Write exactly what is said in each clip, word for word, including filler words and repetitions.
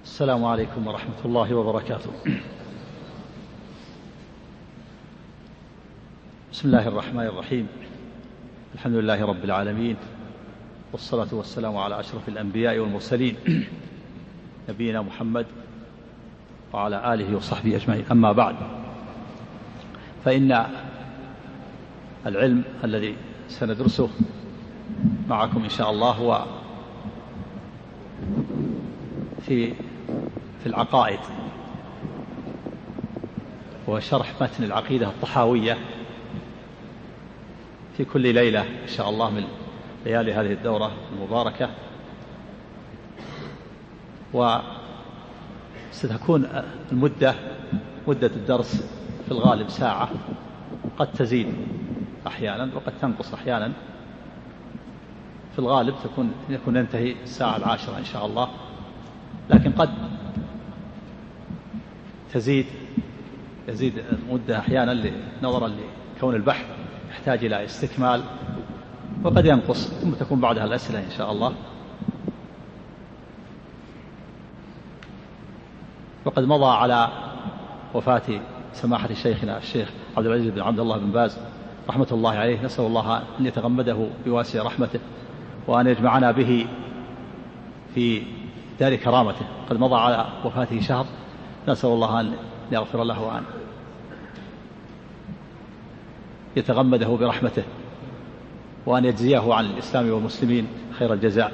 السلام عليكم ورحمة الله وبركاته. بسم الله الرحمن الرحيم. الحمد لله رب العالمين، والصلاة والسلام على أشرف الأنبياء والمرسلين نبينا محمد وعلى آله وصحبه أجمعين. أما بعد، فإن العلم الذي سندرسه معكم إن شاء الله هو في في العقائد، وشرح متن العقيدة الطحاوية في كل ليلة إن شاء الله من ليالي هذه الدورة المباركة. وستكون المدة مدة الدرس في الغالب ساعة، قد تزيد أحيانا وقد تنقص أحيانا. في الغالب تكون يكون ننتهي الساعة العاشرة إن شاء الله، لكن قد تزيد يزيد المدة أحيانا نظرا لكون البحث يحتاج إلى استكمال، وقد ينقص ثم تكون بعدها الأسئلة إن شاء الله. وقد مضى على وفاة سماحة شيخنا الشيخ عبد العزيز بن عبد الله بن باز رحمة الله عليه، نسأل الله أن يتغمده بواسع رحمته وأن يجمعنا به في دار كرامته. قد مضى على وفاته شهر، نسأل الله أن يغفر له وأن يتغمده برحمته وأن يجزيه عن الإسلام والمسلمين خير الجزاء.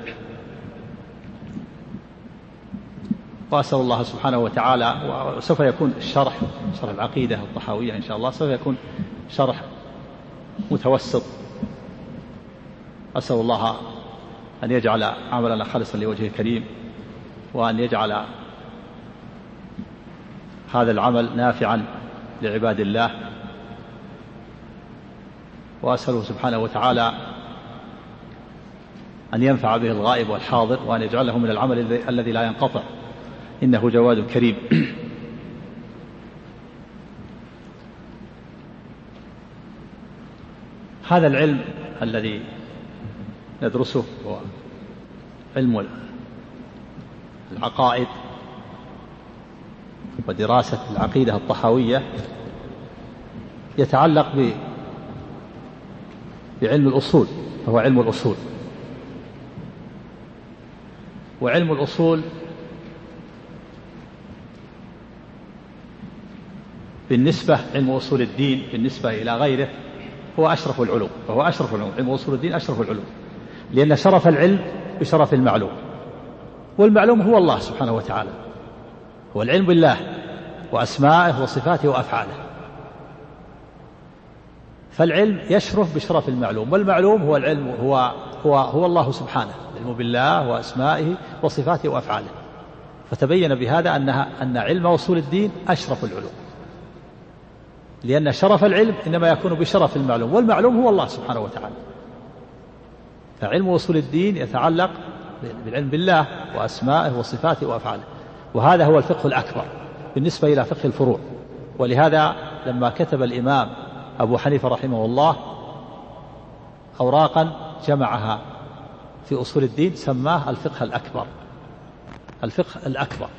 وأسأل الله سبحانه وتعالى، وسوف يكون الشرح شرح العقيدة الطحاوية إن شاء الله سوف يكون شرح متوسط. أسأل الله أن يجعل عملنا خالصا لوجهه الكريم، وأن يجعل هذا العمل نافعا لعباد الله. وأسأله سبحانه وتعالى أن ينفع به الغائب والحاضر، وأن يجعله من العمل الذي لا ينقطع، إنه جواد كريم. هذا العلم الذي ندرسه هو علم العقائد ودراسة العقيدة الطحاوية، يتعلق ب بعلم الأصول، فهو علم الأصول. وعلم الأصول بالنسبة علم أصول الدين بالنسبة إلى غيره هو أشرف العلوم، فهو أشرف العلوم. علم أصول الدين أشرف العلوم، لأن شرف العلم بشرف المعلوم، والمعلوم هو الله سبحانه وتعالى، هو العلم بالله وأسمائه وصفاته وأفعاله. فالعلم يشرف بشرف المعلوم، والمعلوم هو العلم هو هو هو الله سبحانه، العلم بالله وأسمائه وصفاته وأفعاله. فتبين بهذا أنها أن علم أصول الدين أشرف العلوم، لأن شرف العلم إنما يكون بشرف المعلوم، والمعلوم هو الله سبحانه وتعالى. فعلم أصول الدين يتعلق بالعلم بالله وأسمائه وصفاته وأفعاله، وهذا هو الفقه الأكبر بالنسبة إلى فقه الفروع. ولهذا لما كتب الإمام أبو حنيفة رحمه الله أوراقا جمعها في أصول الدين سماه الفقه الأكبر، الفقه الأكبر.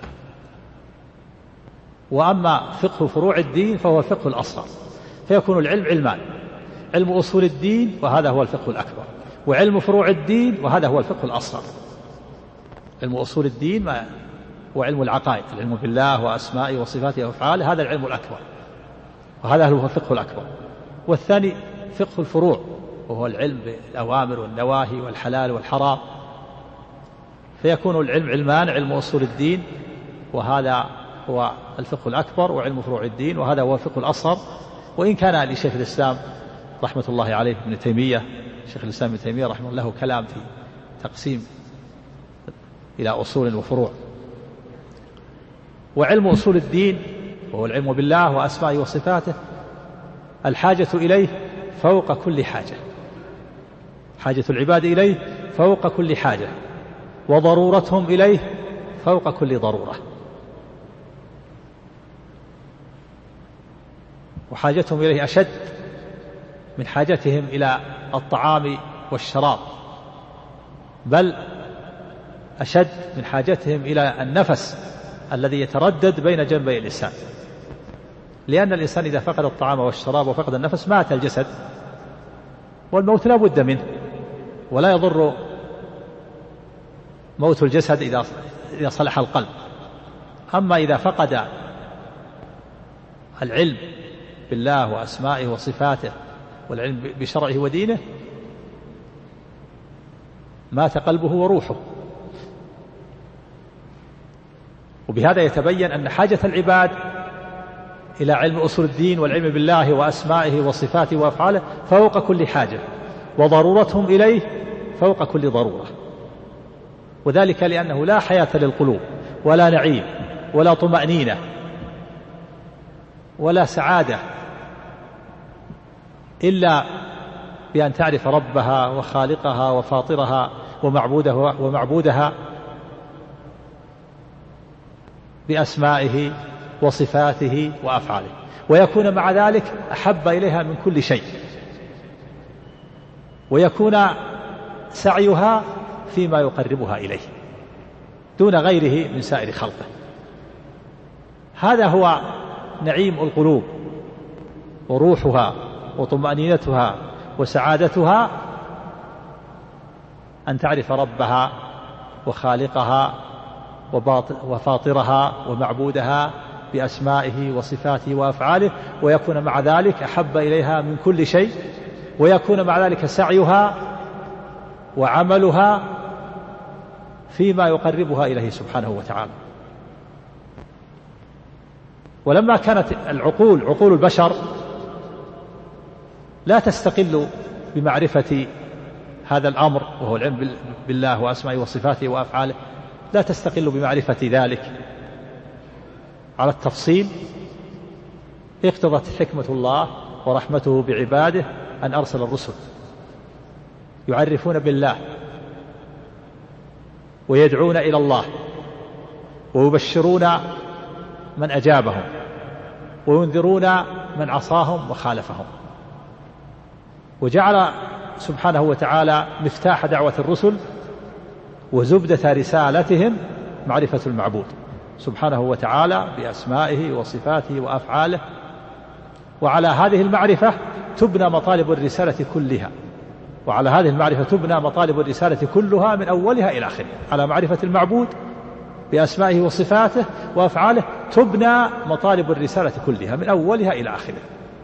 وأما فقه فروع الدين فهو الفقه الأصغر، فيكون العلم علمان: علم أصول الدين وهذا هو الفقه الأكبر، وعلم فروع الدين وهذا هو الفقه الأصغر. علم أصول الدين وعلم العقائد، العلم بالله وأسمائه وصفاته وأفعاله، هذا العلم الأكبر، وهذا هو الفقه الأكبر. والثاني فقه الفروع، وهو العلم بالأوامر والنواهي والحلال والحرام. فيكون العلم علمان: علم أصول الدين وهذا هو الفقه الأكبر، وعلم فروع الدين وهذا هو الفقه الأصغر. وإن كان لشيخ الإسلام رحمة الله عليه ابن تيمية، شيخ الإسلام ابن تيمية رحمه الله كلام في تقسيم إلى أصول وفروع. وعلم أصول الدين وهو العلم بالله وأسمائه وصفاته، الحاجة إليه فوق كل حاجة، حاجة العباد إليه فوق كل حاجة، وضرورتهم إليه فوق كل ضرورة. وحاجتهم إليه أشد من حاجتهم إلى الطعام والشراب، بل أشد من حاجتهم إلى النفس الذي يتردد بين جنبي الإنسان، لأن الإنسان إذا فقد الطعام والشراب وفقد النفس مات الجسد، والموت لا بد منه، ولا يضر موت الجسد إذا صلح القلب. أما إذا فقد العلم بالله وأسمائه وصفاته والعلم بشرعه ودينه مات قلبه وروحه. وبهذا يتبين أن حاجة العباد إلى علم أصول الدين والعلم بالله وأسمائه وصفاته وأفعاله فوق كل حاجة، وضرورتهم إليه فوق كل ضرورة، وذلك لأنه لا حياة للقلوب ولا نعيم ولا طمأنينة ولا سعادة إلا بأن تعرف ربها وخالقها وفاطرها ومعبودها ومعبودها بأسمائه وصفاته وأفعاله، ويكون مع ذلك أحب إليها من كل شيء، ويكون سعيها فيما يقربها إليه دون غيره من سائر خلقه. هذا هو نعيم القلوب وروحها وطمأنينتها وسعادتها، أن تعرف ربها وخالقها وفاطرها ومعبودها بأسمائه وصفاته وأفعاله، ويكون مع ذلك أحب إليها من كل شيء، ويكون مع ذلك سعيها وعملها فيما يقربها إليه سبحانه وتعالى. ولما كانت العقول عقول البشر لا تستقل بمعرفة هذا الأمر وهو العلم بالله وأسمائه وصفاته وأفعاله، لا تستقل بمعرفة ذلك على التفصيل، اقتضت حكمة الله ورحمته بعباده أن أرسل الرسل يعرفون بالله ويدعون إلى الله ويبشرون من أجابهم وينذرون من عصاهم وخالفهم. وجعل سبحانه وتعالى مفتاح دعوة الرسل وزبدة رسالتهم معرفة المعبود سبحانه وتعالى بأسمائه وصفاته وأفعاله، وعلى هذه المعرفة تبنى مطالب الرسالة كلها، وعلى هذه المعرفة تبنى مطالب الرسالة كلها من أولها إلى آخره. على معرفة المعبود بأسمائه وصفاته وأفعاله تبنى مطالب الرسالة كلها من أولها إلى آخره.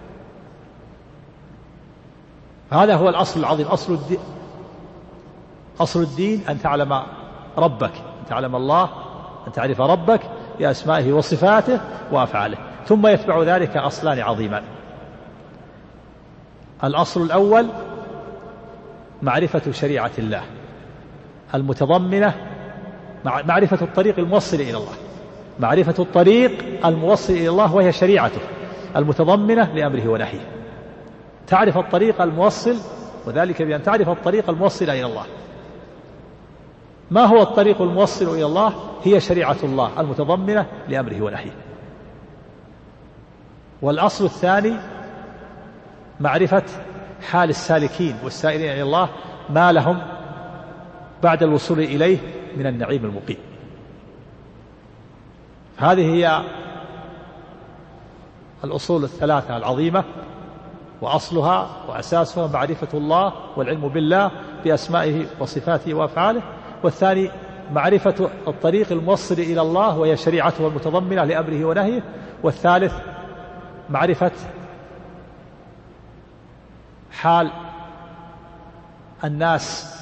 هذا هو الأصل العظيم، أصل الدين. أصل الدين أن تعلم ربك، أن تعلم الله، أن تعرف ربك بأسمائه وصفاته وأفعاله. ثم يتبع ذلك أصلان عظيمان. الأصل الأول معرفة شريعة الله المتضمنة معرفة الطريق الموصل إلى الله، معرفة الطريق الموصل إلى الله وهي شريعته المتضمنة لأمره ونهيه. تعرف الطريق الموصل، وذلك بأن تعرف الطريق الموصل إلى الله. ما هو الطريق الموصل إلى الله؟ هي شريعة الله المتضمنة لأمره ونهيه. والأصل الثاني معرفة حال السالكين والسائرين إلى الله، ما لهم بعد الوصول إليه من النعيم المقيم. هذه هي الأصول الثلاثة العظيمة، وأصلها وأساسها معرفة الله والعلم بالله بأسمائه وصفاته وأفعاله. والثاني معرفة الطريق الموصل إلى الله وهي شريعته المتضمنة لأمره ونهيه. والثالث معرفة حال الناس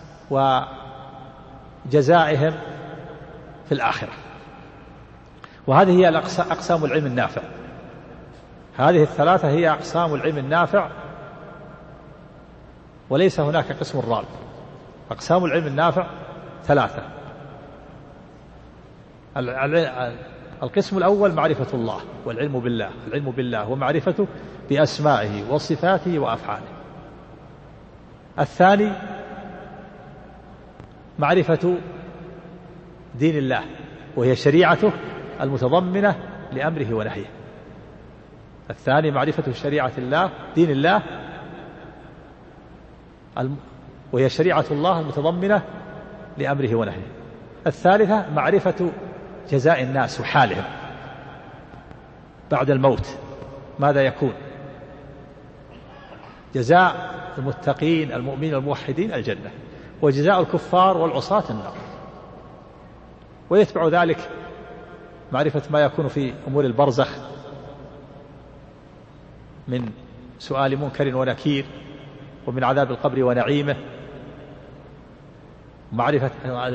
وجزائهم في الآخرة. وهذه هي أقسام العلم النافع. هذه الثلاثة هي أقسام العلم النافع، وليس هناك قسم رابع. أقسام العلم النافع ثلاثة. القسم الأول معرفة الله والعلم بالله، العلم بالله ومعرفته بأسمائه وصفاته وأفعاله. الثاني معرفة دين الله وهي شريعته المتضمنة لأمره ونهيه. الثاني معرفة شريعة الله دين الله وهي شريعة الله المتضمنة لأمره ونهيه. الثالثة معرفة جزاء الناس وحالهم بعد الموت ماذا يكون. جزاء المتقين المؤمنين الموحدين الجنة، وجزاء الكفار والعصاة النار. ويتبع ذلك معرفة ما يكون في أمور البرزخ من سؤال منكر ونكير، ومن عذاب القبر ونعيمه، ومعرفة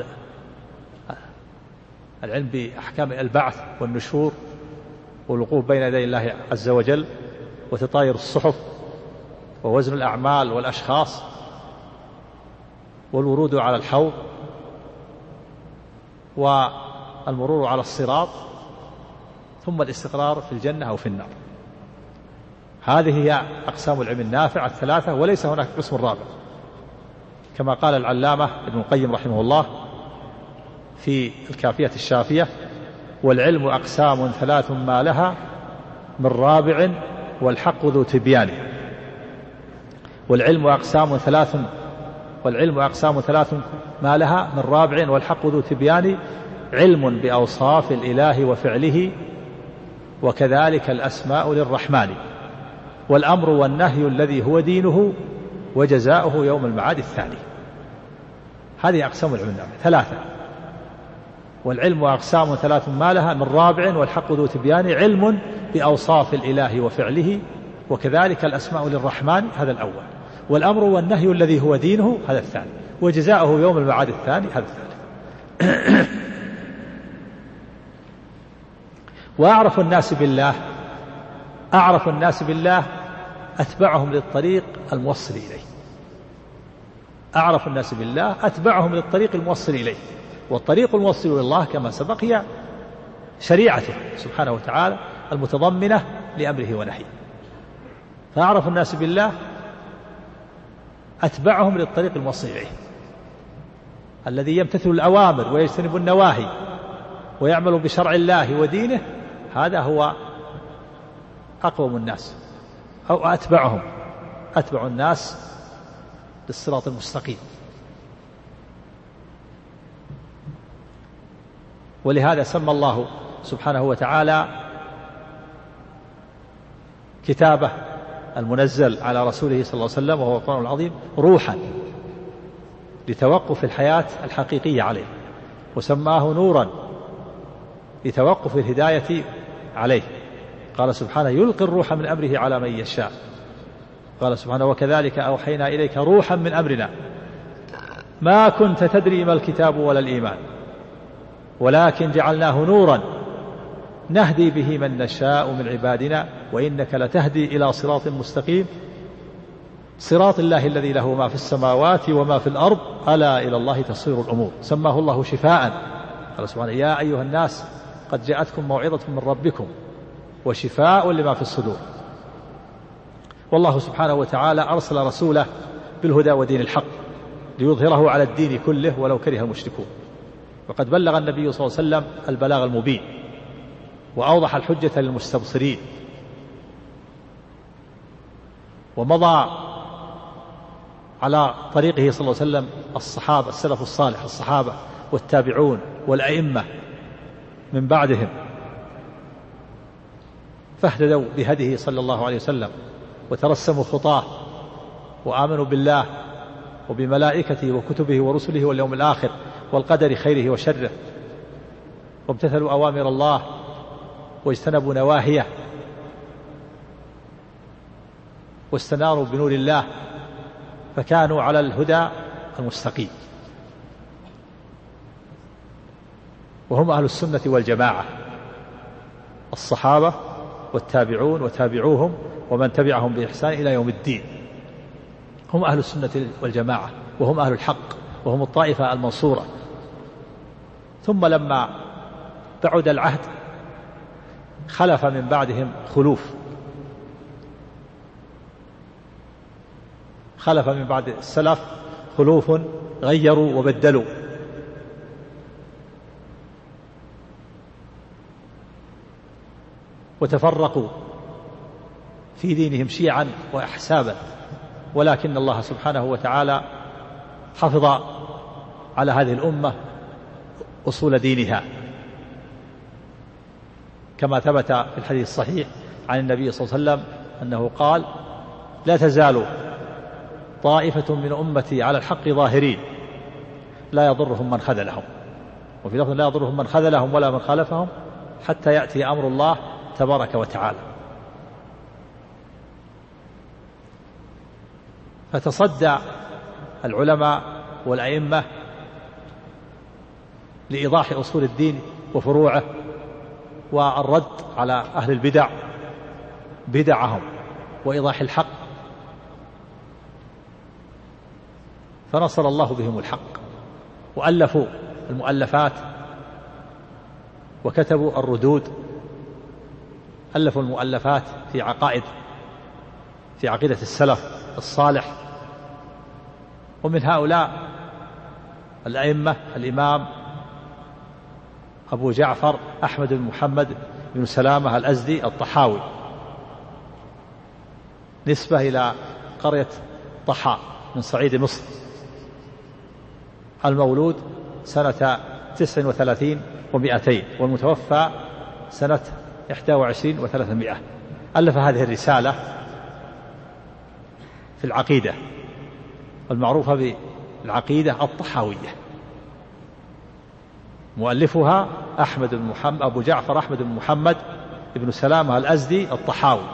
العلم بأحكام البعث والنشور والوقوف بين يدي الله عز وجل، وتطاير الصحف، ووزن الأعمال والأشخاص، والورود على الحوض، والمرور على الصراط، ثم الاستقرار في الجنة أو في النار. هذه هي أقسام العلم النافع الثلاثة، وليس هناك قسم رابع، كما قال العلامة ابن القيم رحمه الله في الكافية الشافية: والعلم أقسام ثلاث ما لها من رابع والحق ذو تبيان. والعلم أقسام ثلاث والعلم أقسام ثلاث ما لها من رابع والحق ذو تبيان: علم بأوصاف الإله وفعله، وكذلك الأسماء للرحمن، والأمر والنهي الذي هو دينه، وجزاؤه يوم المعاد الثاني. هذه أقسام العلم النافع ثلاثة. والعلم أقسام ثلاث ما لها من رابع والحق ذو تبيان: علم بأوصاف الإله وفعله، وكذلك الأسماء للرحمن، هذا الأول. والأمر والنهي الذي هو دينه، هذا الثاني. وجزاؤه يوم المعاد الثاني، هذا الثالث. وأعرف الناس بالله أعرف الناس بالله أتبعهم للطريق الموصل إليه. أعرف الناس بالله أتبعهم للطريق الموصل إليه. والطريق الموصل إلى الله كما سبق هي شريعته سبحانه وتعالى المتضمنة لأمره ونهيه. فأعرف الناس بالله أتبعهم للطريق الموصل إليه، الذي يمتثل الأوامر ويجتنب النواهي ويعمل بشرع الله ودينه، هذا هو أقوم الناس، أو أتبعهم أتبع الناس للصراط المستقيم. ولهذا سمى الله سبحانه وتعالى كتابه المنزل على رسوله صلى الله عليه وسلم وهو القرآن العظيم روحا، لتوقف الحياة الحقيقية عليه، وسماه نورا لتوقف الهداية عليه. قال سبحانه: يلقي الروح من أمره على من يشاء. قال سبحانه: وكذلك أوحينا إليك روحا من أمرنا ما كنت تدري ما الكتاب ولا الإيمان ولكن جعلناه نورا نهدي به من نشاء من عبادنا وإنك لتهدي إلى صراط مستقيم صراط الله الذي له ما في السماوات وما في الأرض ألا إلى الله تصير الأمور. سماه الله شفاء. قال سبحانه: يا أيها الناس قد جاءتكم موعظة من ربكم وشفاء لما في الصدور. والله سبحانه وتعالى أرسل رسوله بالهدى ودين الحق ليظهره على الدين كله ولو كره المشركون. وقد بلغ النبي صلى الله عليه وسلم البلاغ المبين، وأوضح الحجة للمستبصرين، ومضى على طريقه صلى الله عليه وسلم الصحابة السلف الصالح الصحابة والتابعون والأئمة من بعدهم، فاهتدوا بهديه صلى الله عليه وسلم وترسموا خطاه وآمنوا بالله وبملائكته وكتبه ورسله واليوم الآخر والقدر خيره وشره، وامتثلوا أوامر الله واجتنبوا نواهيه، واستناروا بنور الله، فكانوا على الهدى المستقيم. وهم أهل السنة والجماعة، الصحابة والتابعون وتابعوهم ومن تبعهم بإحسان إلى يوم الدين، هم أهل السنة والجماعة، وهم أهل الحق، وهم الطائفة المنصورة. ثم لما بعد العهد خلف من بعدهم خلوف، خلف من بعد السلف خلوف غيروا وبدلوا، وتفرقوا في دينهم شيعا وأحسابا، ولكن الله سبحانه وتعالى حفظ على هذه الأمة أصول دينها كما ثبت في الحديث الصحيح عن النبي صلى الله عليه وسلم أنه قال: لا تزال طائفة من أمتي على الحق ظاهرين لا يضرهم من خذلهم، وفي لفظ: لا يضرهم من خذلهم ولا من خالفهم حتى يأتي أمر الله تبارك وتعالى. فتصدى العلماء والأئمة لإيضاح أصول الدين وفروعه والرد على أهل البدع بدعهم وإيضاح الحق، فنصر الله بهم الحق، وألفوا المؤلفات وكتبوا الردود، ألفوا المؤلفات في عقائد في عقيدة السلف الصالح. ومن هؤلاء الأئمة الإمام أبو جعفر أحمد بن محمد بن سلامة الأزدي الطحاوي، نسبة إلى قرية طحا من صعيد مصر، المولود سنة تسع وثلاثين ومئتين والمتوفى سنة إحدى وعشرين وثلاثمائة. ألف هذه الرسالة في العقيدة المعروفة بالعقيدة الطحاوية. مؤلفها أحمد بن محمد أبو جعفر أحمد بن محمد بن سلامة الأزدي الطحاوي،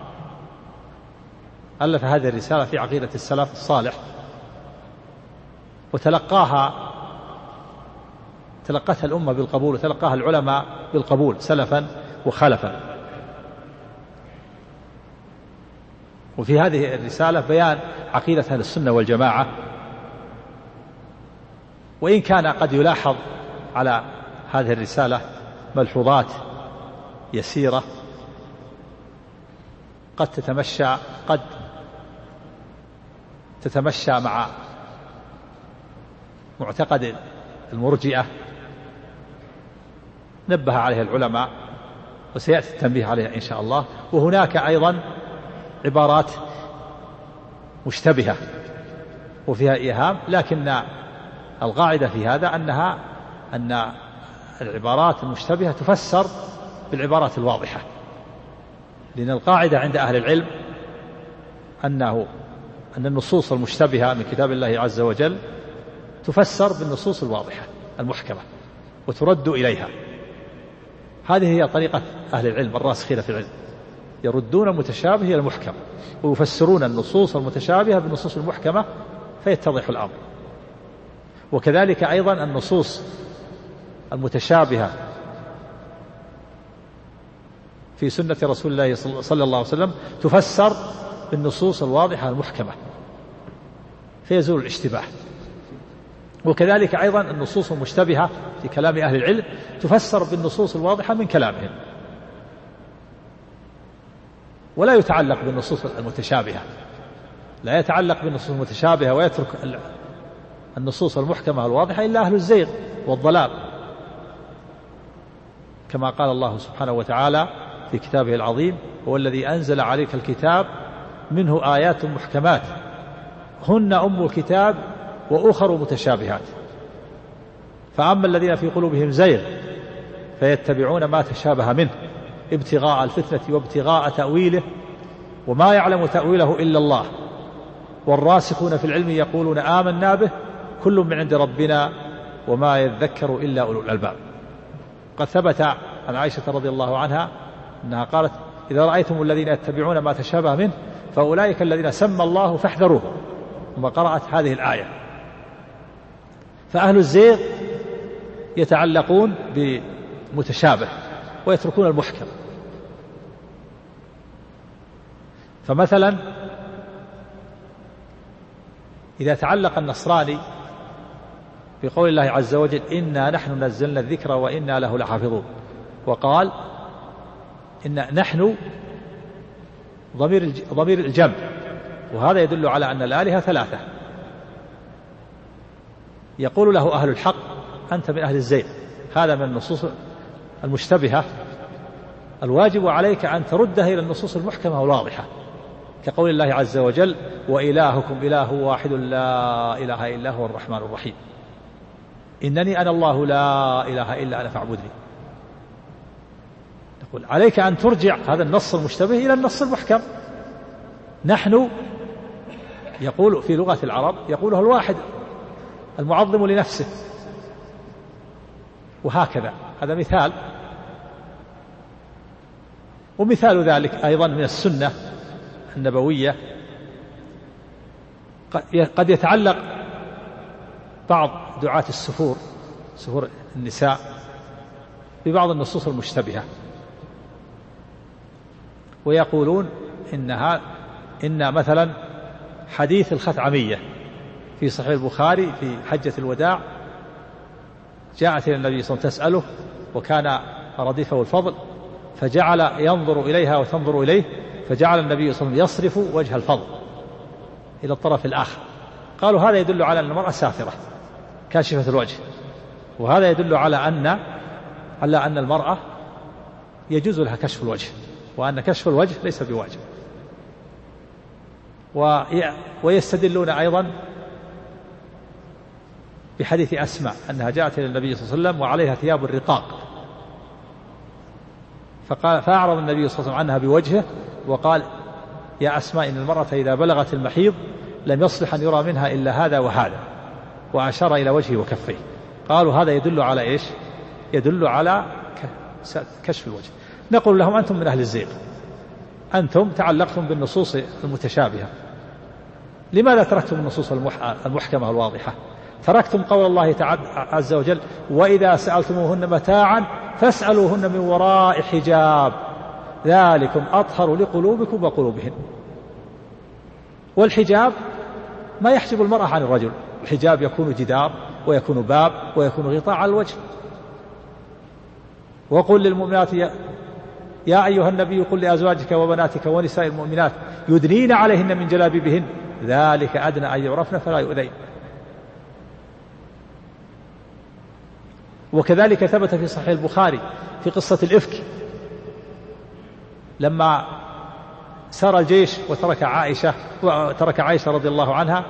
ألف هذه الرسالة في عقيدة السلف الصالح، وتلقاها تلقتها الأمة بالقبول، وتلقاها العلماء بالقبول سلفا وخلفا. وفي هذه الرسالة بيان عقيدة أهل السنة والجماعة، وإن كان قد يلاحظ على هذه الرسالة ملحوظات يسيرة قد تتمشى قد تتمشى مع معتقد المرجئة نبه عليها العلماء، وسيأتي التنبيه عليها إن شاء الله. وهناك أيضا عبارات مشتبهة وفيها إيهام، لكن القاعدة في هذا أنها أن العبارات المشتبهة تفسر بالعبارات الواضحة، لأن القاعدة عند أهل العلم أنه أن النصوص المشتبهة من كتاب الله عز وجل تفسر بالنصوص الواضحة المحكمة وترد إليها. هذه هي طريقة أهل العلم الراسخين في العلم، يردون المتشابه إلى المحكم ويفسرون النصوص المتشابهة بالنصوص المحكمة فيتضح الأمر. وكذلك أيضا النصوص المتشابهة في سنة رسول الله صلى الله عليه وسلم تفسر بالنصوص الواضحة المحكمة فيزول الاشتباه. وكذلك أيضا النصوص المشتبهة في كلام أهل العلم تفسر بالنصوص الواضحة من كلامهم، ولا يتعلق بالنصوص المتشابهة، لا يتعلق بالنصوص المتشابهة ويترك النصوص المحكمة الواضحة إلا أهل الزيغ والضلال، كما قال الله سبحانه وتعالى في كتابه العظيم: هو الذي أنزل عليك الكتاب منه آيات محكمات هن أم الكتاب وأخر متشابهات، فأما الذين في قلوبهم زيغ فيتبعون ما تشابه منه ابتغاء الفتنة وابتغاء تأويله وما يعلم تأويله إلا الله والراسخون في العلم يقولون آمنا به كل من عند ربنا وما يذكر إلا أولو الألباب. قد ثبت عن عائشة رضي الله عنها أنها قالت: إذا رأيتم الذين يتبعون ما تشابه منه فأولئك الذين سمى الله فاحذروه. ثم قرأت هذه الآية. فأهل الزيغ يتعلقون بمتشابه ويتركون المحكم. فمثلا إذا تعلق النصراني بقول الله عز وجل: إنا نحن نزلنا الذكر وإنا له لحافظون، وقال إن نحن ضمير ضمير الجمع، وهذا يدل على أن الآلهة ثلاثة، يقول له أهل الحق: أنت من أهل الزيغ. هذا من النصوص المشتبهة، الواجب عليك أن تردها إلى النصوص المحكمة والواضحة، كقول الله عز وجل: وإلهكم إله واحد لا إله إلا هو الرحمن الرحيم، إنني أنا الله لا إله إلا أنا فاعبدني. يقول عليك أن ترجع هذا النص المشتبه إلى النص المحكم. نحن يقول في لغة العرب يقوله الواحد المعظم لنفسه، وهكذا هذا مثال. ومثال ذلك أيضا من السنة النبوية قد يتعلق بعض دعاة السفور سفور النساء ببعض النصوص المشتبهة، ويقولون إنها إن مثلا حديث الخثعمية في صحيح البخاري في حجة الوداع، جاءت إلى النبي صلى الله عليه وسلم تسأله وكان رديفه الفضل، فجعل ينظر إليها وتنظر إليه، فجعل النبي صلى الله عليه وسلم يصرف وجه الفضل إلى الطرف الآخر. قالوا هذا يدل على أن المرأة سافرة كاشفة الوجه، وهذا يدل على أن على أن المرأة يجوز لها كشف الوجه، وأن كشف الوجه ليس بواجب. ويستدلون أيضا بحديث أسماء أنها جاءت إلى النبي صلى الله عليه وسلم وعليها ثياب الرقاق، فقال فأعرض النبي صلى الله عليه وسلم عنها بوجهه وقال يا أسماء إن المرأة إذا بلغت المحيض لم يصلح أن يرى منها إلا هذا وهذا، وأشار إلى وجهه وكفيه. قالوا هذا يدل على إيش؟ يدل على كشف الوجه. نقول لهم أنتم من أهل الزيغ، أنتم تعلقتم بالنصوص المتشابهة، لماذا تركتم النصوص المحكمة الواضحة؟ تركتم قول الله تعالى عز وجل وإذا سألتموهن متاعا فاسألوهن من وراء حجاب ذلكم أطهر لقلوبكم وقلوبهن. والحجاب ما يحجب المرأة عن الرجل، الحجاب يكون جدار ويكون باب ويكون غطاء على الوجه. وقل للمؤمنات يا, يا أيها النبي قل لأزواجك وبناتك ونساء المؤمنات يدنين عليهن من جلابيبهن ذلك أدنى أن يعرفن فلا يؤذين. وكذلك ثبت في صحيح البخاري في قصة الإفك لما سار الجيش وترك عائشة وترك عائشة رضي الله عنها،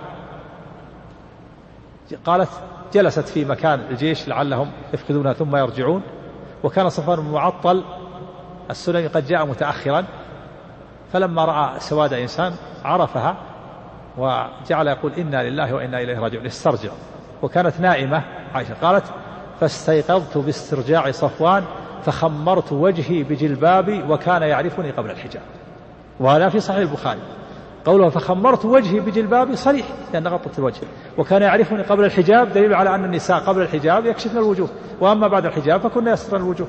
قالت جلست في مكان الجيش لعلهم يفقدونها ثم يرجعون، وكان صفوان بن معطل السلمي قد جاء متأخرا، فلما رأى سواد إنسان عرفها وجعل يقول إنا لله وإنا إليه راجعون استرجع، وكانت نائمة عائشة. قالت فاستيقظت باسترجاع صفوان فخمرت وجهي بجلبابي وكان يعرفني قبل الحجاب. وهذا في صحيح البخاري قوله فخمرت وجهي بجلبابي صريح لأن غطت الوجه، وكان يعرفني قبل الحجاب دليل على أن النساء قبل الحجاب يكشفن الوجوه، وأما بعد الحجاب فكنا يسترن الوجوه.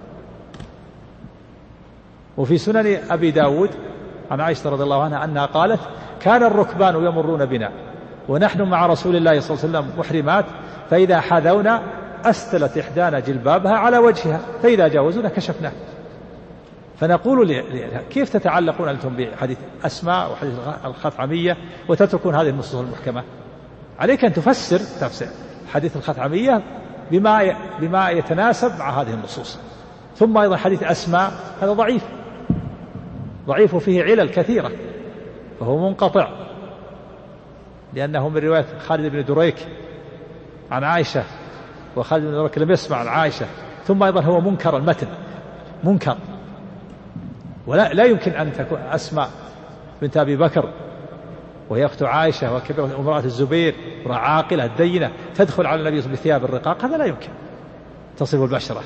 وفي سنن أبي داود عن عائشة رضي الله عنها أنها قالت كان الركبان يمرون بنا ونحن مع رسول الله صلى الله عليه وسلم محرمات، فإذا حاذونا أستلت إحدانا جلبابها على وجهها فإذا جاوزونا كشفناه. فنقول كيف تتعلقون أنتم بحديث أسماء وحديث الخثعمية وتتركون هذه النصوص المحكمة؟ عليك أن تفسر تفسير حديث الخثعمية بما بما يتناسب مع هذه النصوص. ثم أيضا حديث أسماء هذا ضعيف ضعيف فيه علل كثيرة، فهو منقطع لأنه من رواية خالد بن دريك عن عائشة، وخالد بن دريك لم يسمع عن عائشة. ثم أيضا هو منكر المتن منكر، ولا لا يمكن أن تكون أسماء بنت أبي بكر وهي أخت عائشة وكبيرة امرأة الزبير امرأة عاقلة دينة تدخل على النبي بثياب الرقاق، هذا لا يمكن تصف البشرة.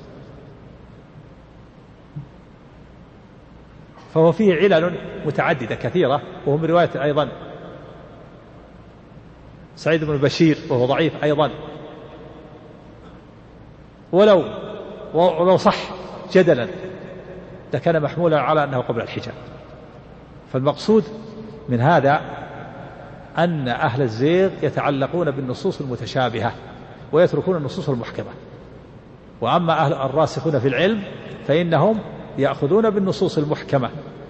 فهو فيه علل متعددة كثيرة، وهو من رواية أيضا سعيد بن بشير وهو ضعيف أيضا، ولو ولو صح جدلا لكان محمولا على أنه قبل الحجاب. فالمقصود من هذا أن أهل الزيغ يتعلقون بالنصوص المتشابهة ويتركون النصوص المحكمة، وأما أهل الراسخون في العلم فإنهم يأخذون بالنصوص المحكمة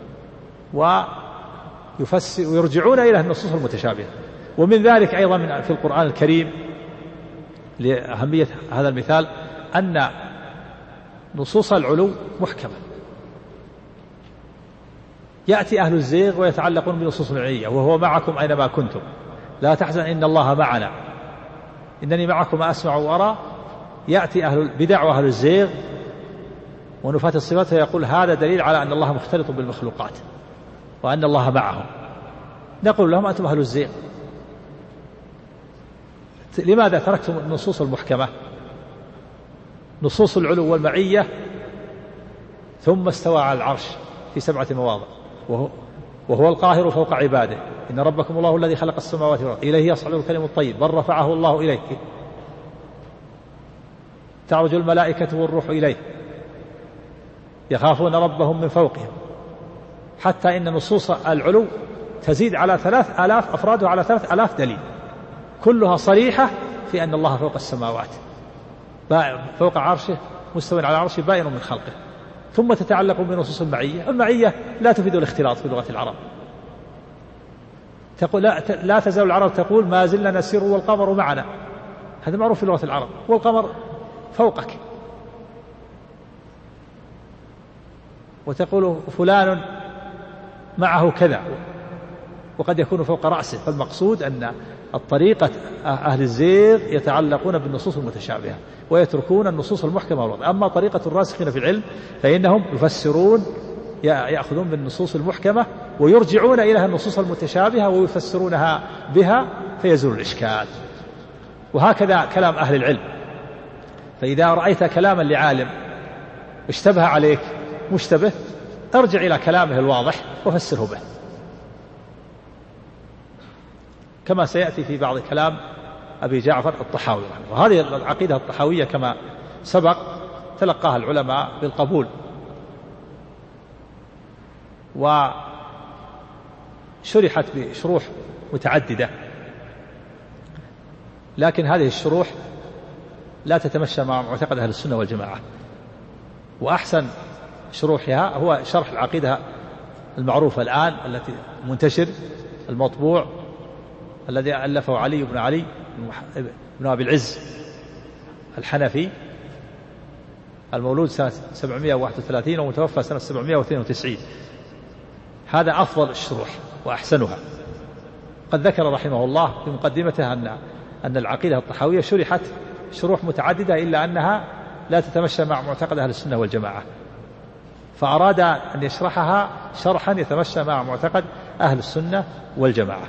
ويفسر ويرجعون إلى النصوص المتشابهة. ومن ذلك أيضا في القرآن الكريم لأهمية هذا المثال أن نصوص العلو محكمة، يأتي أهل الزيغ ويتعلقون بنصوص العلية وهو معكم أينما كنتم لا تحزن إن الله معنا إنني معكم أسمع وأرى. يأتي أهل البدع وأهل الزيغ ونفاة الصفات فيقول هذا دليل على أن الله مختلط بالمخلوقات وأن الله معهم. نقول لهم أنتم أهل الزيغ، لماذا تركتم النصوص المحكمة، نصوص العلو والمعية، ثم استوى على العرش في سبعة مواضع وهو, وهو القاهر فوق عباده، إن ربكم الله الذي خلق السماوات والأرض إليه يصعد الكلم الطيب بل رفعه الله إليه، تعرج الملائكة والروح إليه يخافون ربهم من فوقهم، حتى إن نصوص العلو تزيد على ثلاث آلاف أفرادها على ثلاث آلاف دليل كلها صريحة في أن الله فوق السماوات فوق عرشه مستوى على عرشه بائن من خلقه. ثم تتعلق بنصوص المعية، المعية لا تفيد الاختلاط في لغة العرب، تقول لا, لا تزال العرب تقول ما زلنا نسير والقمر معنا، هذا معروف في لغة العرب، والقمر فوقك، وتقول فلان معه كذا وقد يكون فوق رأسه. فالمقصود أن الطريقة أهل الزيغ يتعلقون بالنصوص المتشابهة ويتركون النصوص المحكمة والواضحة. أما طريقة الراسخين في العلم فإنهم يفسرون يأخذون بالنصوص المحكمة ويرجعون إلى النصوص المتشابهة ويفسرونها بها فيزول الإشكال. وهكذا كلام أهل العلم، فإذا رأيت كلاما لعالم اشتبه عليك مشتبه ارجع إلى كلامه الواضح وفسره به، كما سيأتي في بعض كلام أبي جعفر الطحاوي. وهذه العقيدة الطحاوية كما سبق تلقاها العلماء بالقبول، وشرحت بشروح متعددة، لكن هذه الشروح لا تتمشى مع معتقد أهل السنة والجماعة. وأحسن شروحها هو شرح العقيدة المعروفة الآن التي منتشر المطبوع الذي ألفه علي بن علي بن أبي العز الحنفي المولود سنة سبعمائة وواحد وثلاثين ومتوفى سنة سبعمائة واثنين وتسعين. هذا أفضل الشروح وأحسنها. قد ذكر رحمه الله في مقدمته أن أن العقيدة الطحاوية شرحت شروح متعددة إلا أنها لا تتمشى مع معتقد أهل السنة والجماعة، فأراد أن يشرحها شرحا يتمشى مع معتقد أهل السنة والجماعة.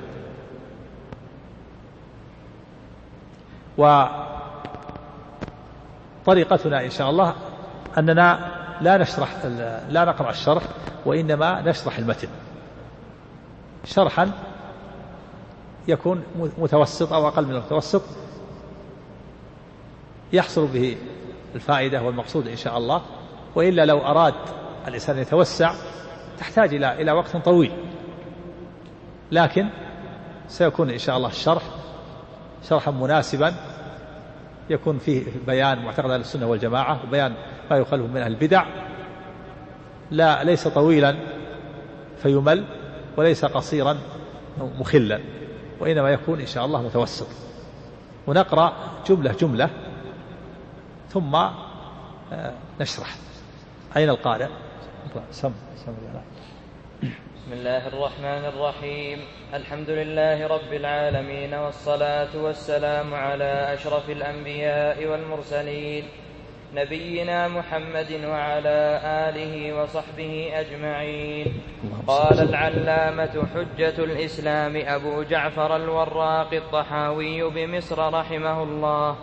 وطريقتنا إن شاء الله أننا لا نشرح لا نقرأ الشرح، وإنما نشرح المتن شرحا يكون متوسط أو أقل من المتوسط يحصل به الفائدة والمقصود إن شاء الله. وإلا لو أراد الإنسان يتوسع تحتاج إلى إلى وقت طويل، لكن سيكون إن شاء الله الشرح شرحا مناسبا يكون فيه بيان معتقد أهل السنة والجماعة وبيان ما يخالف من أهل البدع، لا ليس طويلا فيمل وليس قصيرا مخلا، وإنما يكون إن شاء الله متوسط. ونقرأ جملة جملة ثم نشرح. أين القارئ؟ سم سم بسم الله الرحمن الرحيم. الحمد لله رب العالمين، والصلاة والسلام على أشرف الأنبياء والمرسلين نبينا محمد وعلى آله وصحبه أجمعين. قال العلامة حجة الإسلام أبو جعفر الوراق الطحاوي بمصر رحمه الله: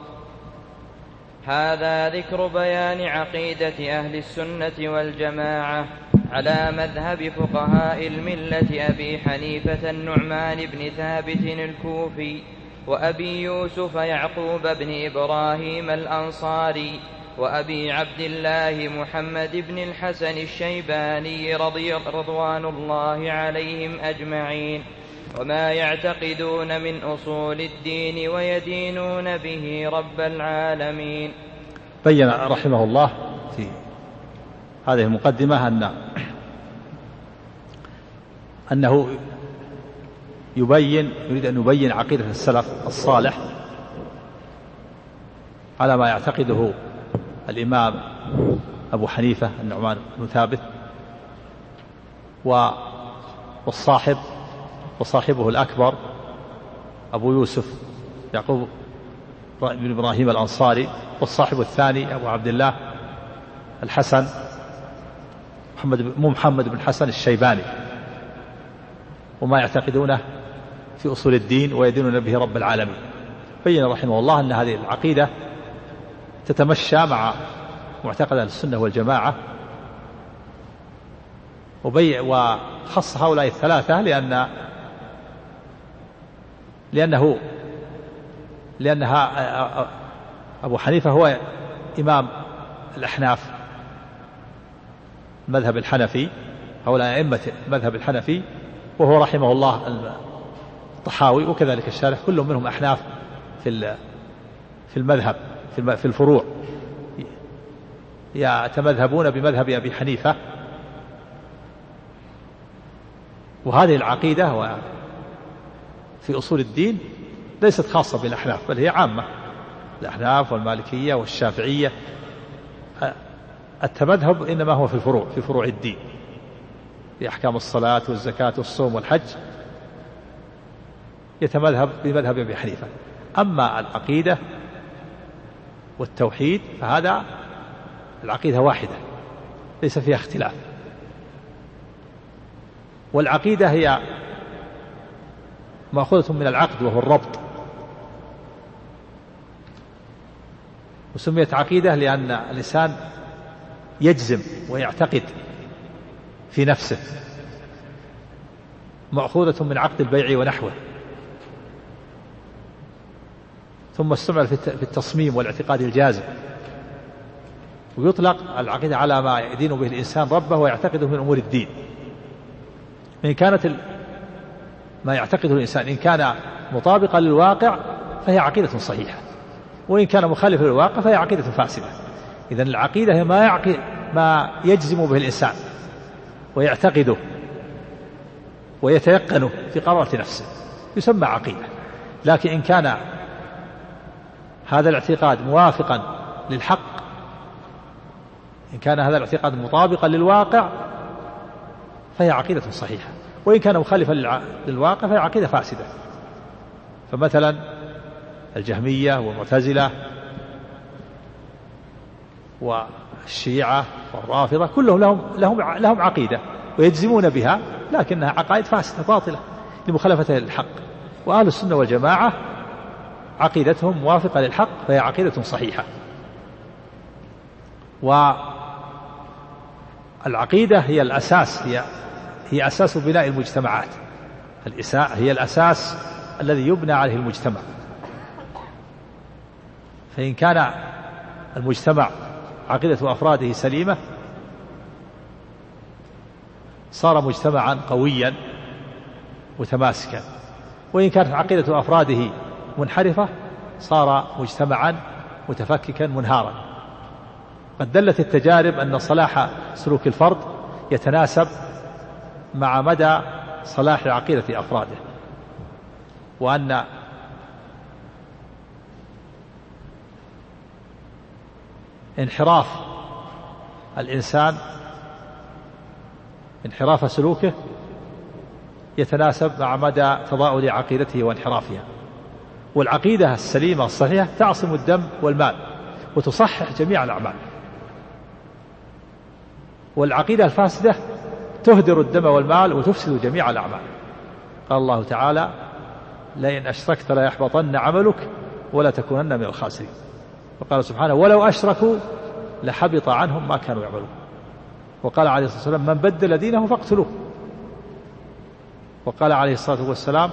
هذا ذكر بيان عقيدة أهل السنة والجماعة على مذهب فقهاء الملة أبي حنيفة النعمان بن ثابت الكوفي، وأبي يوسف يعقوب بن إبراهيم الأنصاري، وأبي عبد الله محمد بن الحسن الشيباني رضي رضوان الله عليهم أجمعين، وما يعتقدون من أصول الدين ويدينون به رب العالمين. بين رحمه الله في هذه المقدمة أن أنه يبين يريد أن يبين عقيدة السلف الصالح على ما يعتقده الإمام أبو حنيفة النعمان بن ثابت والصاحب وصاحبه الأكبر أبو يوسف يعقوب بن إبراهيم الأنصاري، والصاحب الثاني أبو عبد الله الحسن محمد مو محمد بن حسن الشيباني، وما يعتقدونه في أصول الدين ويدينون به رب العالمين. بين رحمه الله أن هذه العقيدة تتمشى مع معتقد أهل السنة والجماعة، وخص هؤلاء الثلاثة لأن لأنه لأنها أبو حنيفة هو إمام الأحناف المذهب الحنفي، هؤلاء أئمة المذهب الحنفي، وهو رحمه الله الطحاوي وكذلك الشارح كلهم منهم أحناف في في المذهب في الفروع، يتمذهبون بمذهب أبي حنيفة. وهذه العقيدة في أصول الدين ليست خاصة بالأحناف بل هي عامة، الأحناف والمالكية والشافعية. التمذهب إنما هو في الفروع، في فروع الدين، في أحكام الصلاة والزكاة والصوم والحج يتمذهب بمذهب أبي حنيفة. أما العقيدة والتوحيد فهذا العقيدة واحدة ليس فيها اختلاف. والعقيدة هي مأخوذة من العقد وهو الربط، وسميت عقيدة لأن الإنسان يجزم ويعتقد في نفسه، مأخوذة من عقد البيع ونحوه. ثم استعمل في التصميم والاعتقاد الجازم. ويطلق العقيدة على ما يدين به الإنسان ربه ويعتقده من أمور الدين. إن كانت ما يعتقده الإنسان إن كان مطابقا للواقع فهي عقيدة صحيحة، وإن كان مخالفا للواقع فهي عقيدة فاسدة. إذن العقيدة هي ما يعقد ما يجزم به الإنسان ويعتقده ويتيقنه في قرارة نفسه يسمى عقيدة. لكن إن كان هذا الاعتقاد موافقا للحق، إن كان هذا الاعتقاد مطابقا للواقع فهي عقيدة صحيحة، وإن كان مخالفا للواقع فهي عقيدة فاسدة. فمثلا الجهمية والمعتزلة والشيعة والرافضة كلهم لهم, لهم, لهم عقيدة ويجزمون بها، لكنها عقائد فاسدة باطلة لمخالفة للحق. وأهل السنة والجماعة عقيدتهم موافقة للحق فهي عقيدة صحيحة. والعقيدة هي الأساس، هي هي أساس بناء المجتمعات، هي الأساس الذي يبنى عليه المجتمع. فإن كان المجتمع عقيدة أفراده سليمة صار مجتمعا قويا متماسكا، وإن كانت عقيدة أفراده منحرفة صار مجتمعا متفككا منهارا. قد دلت التجارب أن صلاح سلوك الفرد يتناسب مع مدى صلاح عقيدة أفراده، وأن انحراف الإنسان انحراف سلوكه يتناسب مع مدى تضاؤل عقيدته وانحرافها. والعقيدة السليمة الصحيحة تعصم الدم والمال وتصحح جميع الأعمال، والعقيدة الفاسدة تهدر الدم والمال وتفسد جميع الأعمال. قال الله تعالى: لئن أشركت ليحبطن عملك ولا تكونن من الخاسرين. وقال سبحانه: ولو أشركوا لحبط عنهم ما كانوا يعملون. وقال عليه الصلاة والسلام: من بدل دينه فاقتلوه. وقال عليه الصلاة والسلام: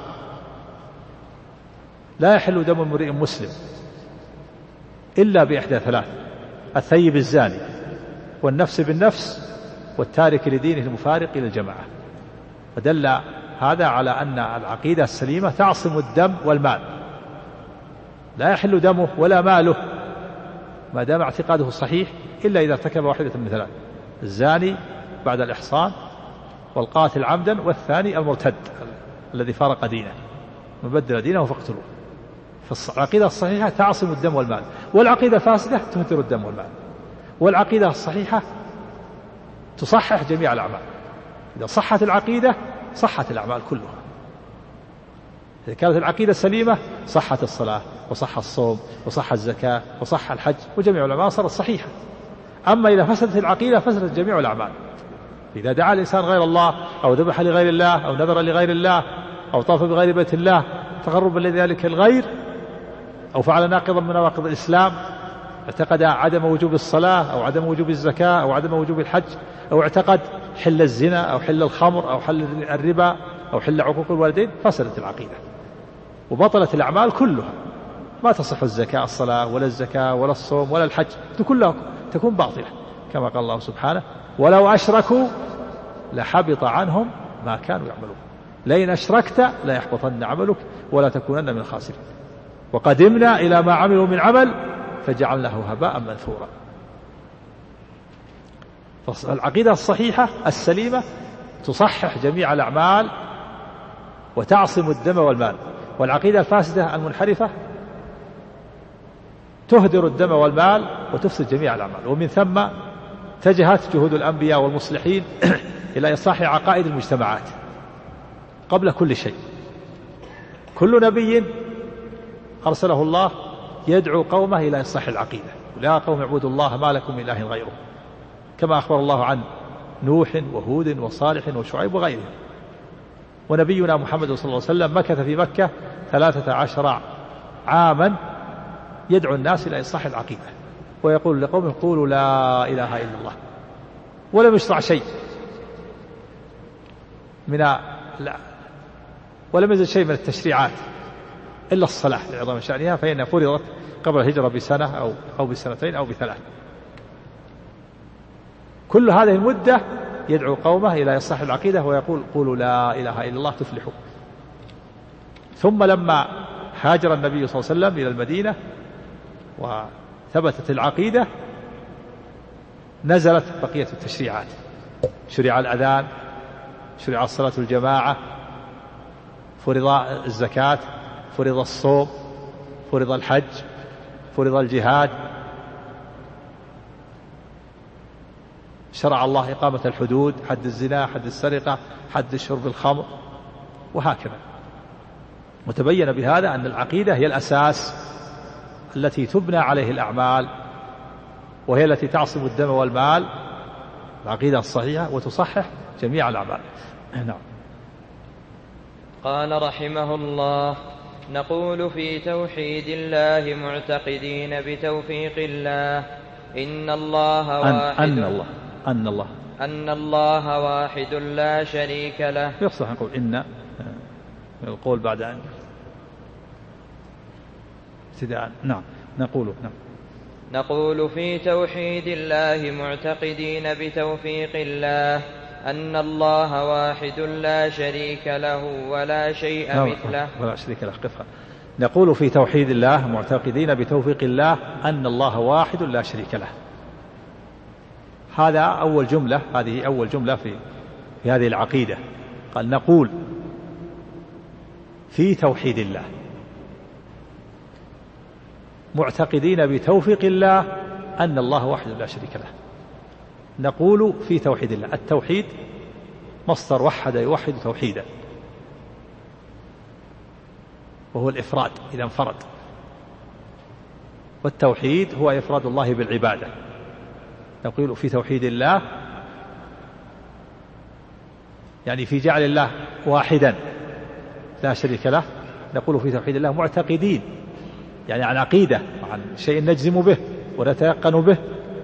لا يحل دم امرئ مسلم إلا بإحدى ثلاث: الثيب الزاني، والنفس بالنفس، والتارك لدينه المفارق إلى الجماعة. فدل هذا على أن العقيدة السليمة تعصم الدم والمال، لا يحل دمه ولا ماله ما دام اعتقاده صحيح إلا إذا ارتكب واحدة من ثلاث: الزاني بعد الإحصان، والقاتل عمدا، والثاني المرتد الذي فارق دينه. من بدل دينه فاقتلوه. فالعقيدة الصحيحة تعصم الدم والمال، والعقيدة الفاسدة تهدر الدم والمال. والعقيدة الصحيحة تصحح جميع الأعمال. إذا صحت العقيدة صحت الأعمال كلها. إذا كانت العقيدة سليمة صحت الصلاة وصح الصوم وصح الزكاة وصح الحج، وجميع الأعمال صارت صحيحة. أما إذا فسدت العقيدة فسدت جميع الأعمال. إذا دعا الإنسان غير الله أو ذبح لغير الله أو نذر لغير الله أو طاف بغير بيت الله تقربا لذلك الغير، أو فعل ناقضا من نواقض الإسلام، اعتقد عدم وجوب الصلاة أو عدم وجوب الزكاة أو عدم وجوب الحج، أو اعتقد حل الزنا أو حل الخمر أو حل الربا أو حل عقوق الوالدين، فسدت العقيدة وبطلت الأعمال كلها، ما تصح الزكاة الصلاة ولا الزكاة ولا الصوم ولا الحج، كلها تكون باطلة، كما قال الله سبحانه ولو أشركوا لحبط عنهم ما كانوا يعملون، لئن أشركت لا يحبطن عملك ولا تكونن من الخاسرين، وقدمنا إلى ما عملوا من عمل فجعلناه هباء منثورا. فالعقيدة الصحيحة السليمة تصحح جميع الأعمال وتعصم الدم والمال، والعقيدة الفاسدة المنحرفة تهدر الدم والمال وتفسد جميع الأعمال. ومن ثم اتجهت جهود الأنبياء والمصلحين إلى إصلاح عقائد المجتمعات قبل كل شيء. كل نبي أرسله الله يدعو قومه إلى إصلاح العقيدة، يا قوم اعبدوا الله ما لكم من إله غيره، كما أخبر الله عن نوح وهود وصالح وشعيب وغيرهم. ونبينا محمد صلى الله عليه وسلم مكث في مكة ثلاثة عشر عاما يدعو الناس إلى إصلاح العقيدة، ويقول لقومه قولوا لا إله إلا الله، ولم يشرع شيء من لا ولم يزل شيء من التشريعات إلا الصلاة لعظم شأنها، فإنها فرضت قبل الهجرة بسنة أو أو بسنتين أو بثلاث. كل هذه المدة يدعو قومه إلى إصلاح العقيدة ويقول قولوا لا إله إلا الله تفلحوا. ثم لما هاجر النبي صلى الله عليه وسلم إلى المدينة وثبتت العقيدة نزلت بقية التشريعات، شرع الأذان، شرع الصلاة الجماعة، فرض الزكاة، فرض الصوم، فرض الحج، فرض الجهاد، شرع الله إقامة الحدود، حد الزنا، حد السرقة، حد شرب الخمر، وهكذا. وتبين بهذا أن العقيدة هي الأساس التي تبنى عليه الأعمال، وهي التي تعصم الدم والمال، العقيدة الصحيحة، وتصحح جميع الأعمال. نعم. قال رحمه الله: نقول في توحيد الله معتقدين بتوفيق الله إن الله واحد أن, أن الله أن الله أن الله واحد لا شريك له. يصح نقول إن القول بعد أن ابتداء. نعم نقول نعم نقول في توحيد الله معتقدين بتوفيق الله أن الله واحد لا شريك له ولا شيء مثله ولا شريك له. قفها. نقول في توحيد الله معتقدين بتوفيق الله أن الله واحد لا شريك له. هذا أول جملة، هذه أول جملة في في هذه العقيدة. قال نقول في توحيد الله معتقدين بتوفيق الله أن الله واحد لا شريك له. نقول في توحيد الله، التوحيد مصدر وحد يوحد توحيدا، وهو الإفراد إذا انفرد، والتوحيد هو إفراد الله بالعبادة. نقول في توحيد الله يعني في جعل الله واحدا لا شريك له. نقول في توحيد الله معتقدين يعني عن عقيدة، عن شيء نجزم به ونتيقن به،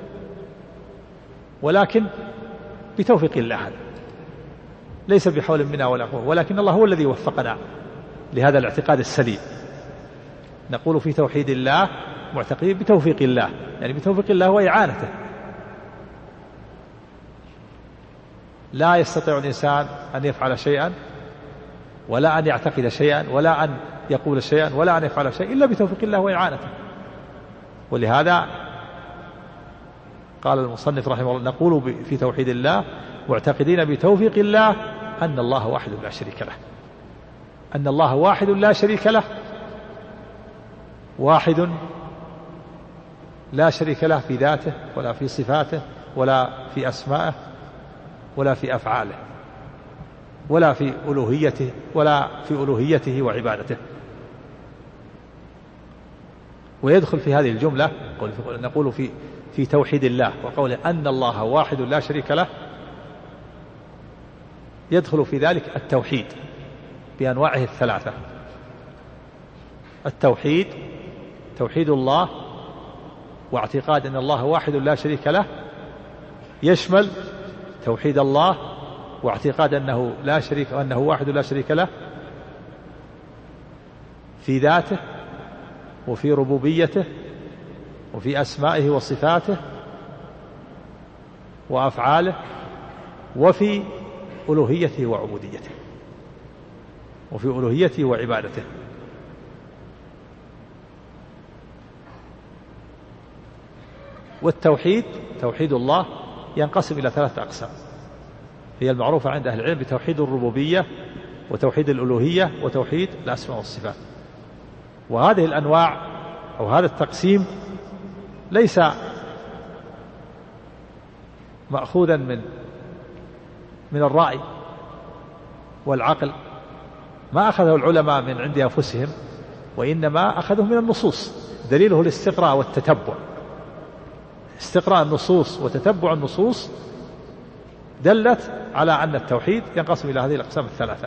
ولكن بتوفيق الله، ليس بحول منا ولا قوة، ولكن الله هو الذي وفقنا لهذا الاعتقاد السليم. نقول في توحيد الله معتقدين بتوفيق الله، يعني بتوفيق الله وإعانته. لا يستطيع الإنسان أن يفعل شيئا ولا أن يعتقد شيئا ولا أن يقول شيئا ولا أن يفعل شيئا إلا بتوفيق الله وإعانته. ولهذا قال المصنف رحمه الله: نقول في توحيد الله معتقدين بتوفيق الله أن الله واحد لا شريك له. أن الله واحد لا شريك له، واحد لا شريك له في ذاته ولا في صفاته ولا في أسمائه ولا في أفعاله ولا في ألوهيته ولا في ألوهيته وعبادته. ويدخل في هذه الجملة نقول في في توحيد الله وقوله أن الله واحد لا شريك له، يدخل في ذلك التوحيد بأنواعه الثلاثة. التوحيد توحيد الله واعتقاد أن الله واحد لا شريك له، يشمل توحيد الله واعتقاد أنه لا شريك وأنه واحد لا شريك له في ذاته وفي ربوبيته وفي أسمائه وصفاته وأفعاله وفي ألوهيته وعبوديته وفي ألوهيته وعبادته. والتوحيد توحيد الله ينقسم إلى ثلاثة أقسام، هي المعروفة عند أهل العلم بتوحيد الربوبية وتوحيد الألوهية وتوحيد الأسماء والصفات. وهذه الأنواع أو هذا التقسيم ليس مأخوذا من من الرأي والعقل، ما أخذه العلماء من عند أنفسهم، وإنما أخذه من النصوص. دليله الاستقراء والتتبع، استقراء النصوص وتتبع النصوص دلت على أن التوحيد ينقسم إلى هذه الأقسام الثلاثة: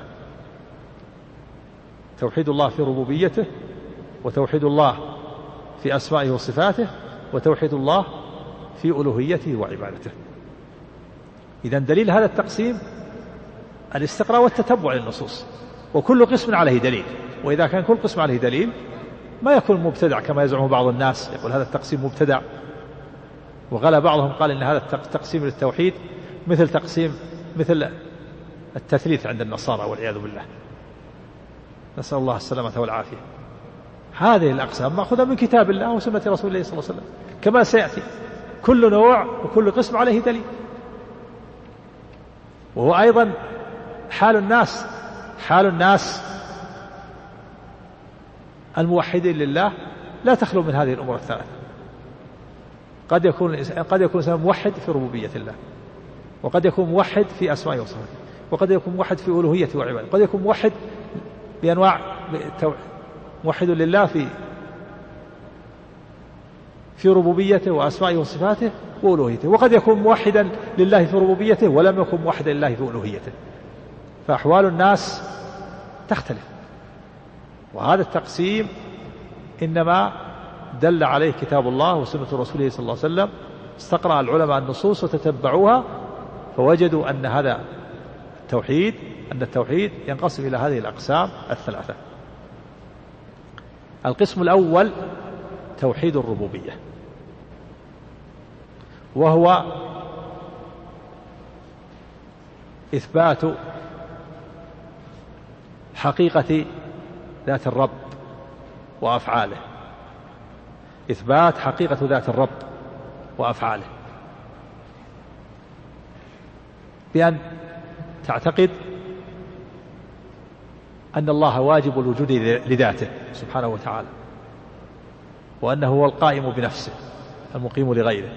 توحيد الله في ربوبيته، وتوحيد الله في أسمائه وصفاته، وتوحيد الله في ألوهيته وعبادته. إذن دليل هذا التقسيم الاستقراء والتتبع للنصوص، وكل قسم عليه دليل. وإذا كان كل قسم عليه دليل ما يكون مبتدع كما يزعم بعض الناس، يقول هذا التقسيم مبتدع. وغلا بعضهم قال إن هذا التقسيم للتوحيد مثل تقسيم مثل التثليث عند النصارى والعياذ بالله، نسأل الله السلامة والعافية. هذه الأقسام مأخوذة من كتاب الله وسنة رسول الله صلى الله عليه وسلم كما سيأتي، كل نوع وكل قسم عليه دليل. وهو أيضا حال الناس حال الناس الموحدين لله لا تخلو من هذه الأمور الثلاثة. قد يكون قد يكون إنسان موحد في ربوبية الله، وقد يكون موحد في أسمائه وصفاته، وقد يكون موحد في ألوهيته وعبادته، قد يكون موحد بأنواع موحد لله في في ربوبيته وأسمائه وصفاته وألوهيته، وقد يكون موحدا لله في ربوبيته ولم يكن موحدا لله في ألوهيته. فأحوال الناس تختلف، وهذا التقسيم إنما دل عليه كتاب الله وسنة رسوله صلى الله عليه وسلم. استقرأ العلماء النصوص وتتبعوها فوجدوا أن هذا التوحيد أن التوحيد ينقسم إلى هذه الأقسام الثلاثة. القسم الأول توحيد الربوبية، وهو إثبات حقيقة ذات الرب وأفعاله، إثبات حقيقة ذات الرب وأفعاله بأن تعتقد أن الله واجب الوجود لذاته سبحانه وتعالى، وأنه هو القائم بنفسه المقيم لغيره،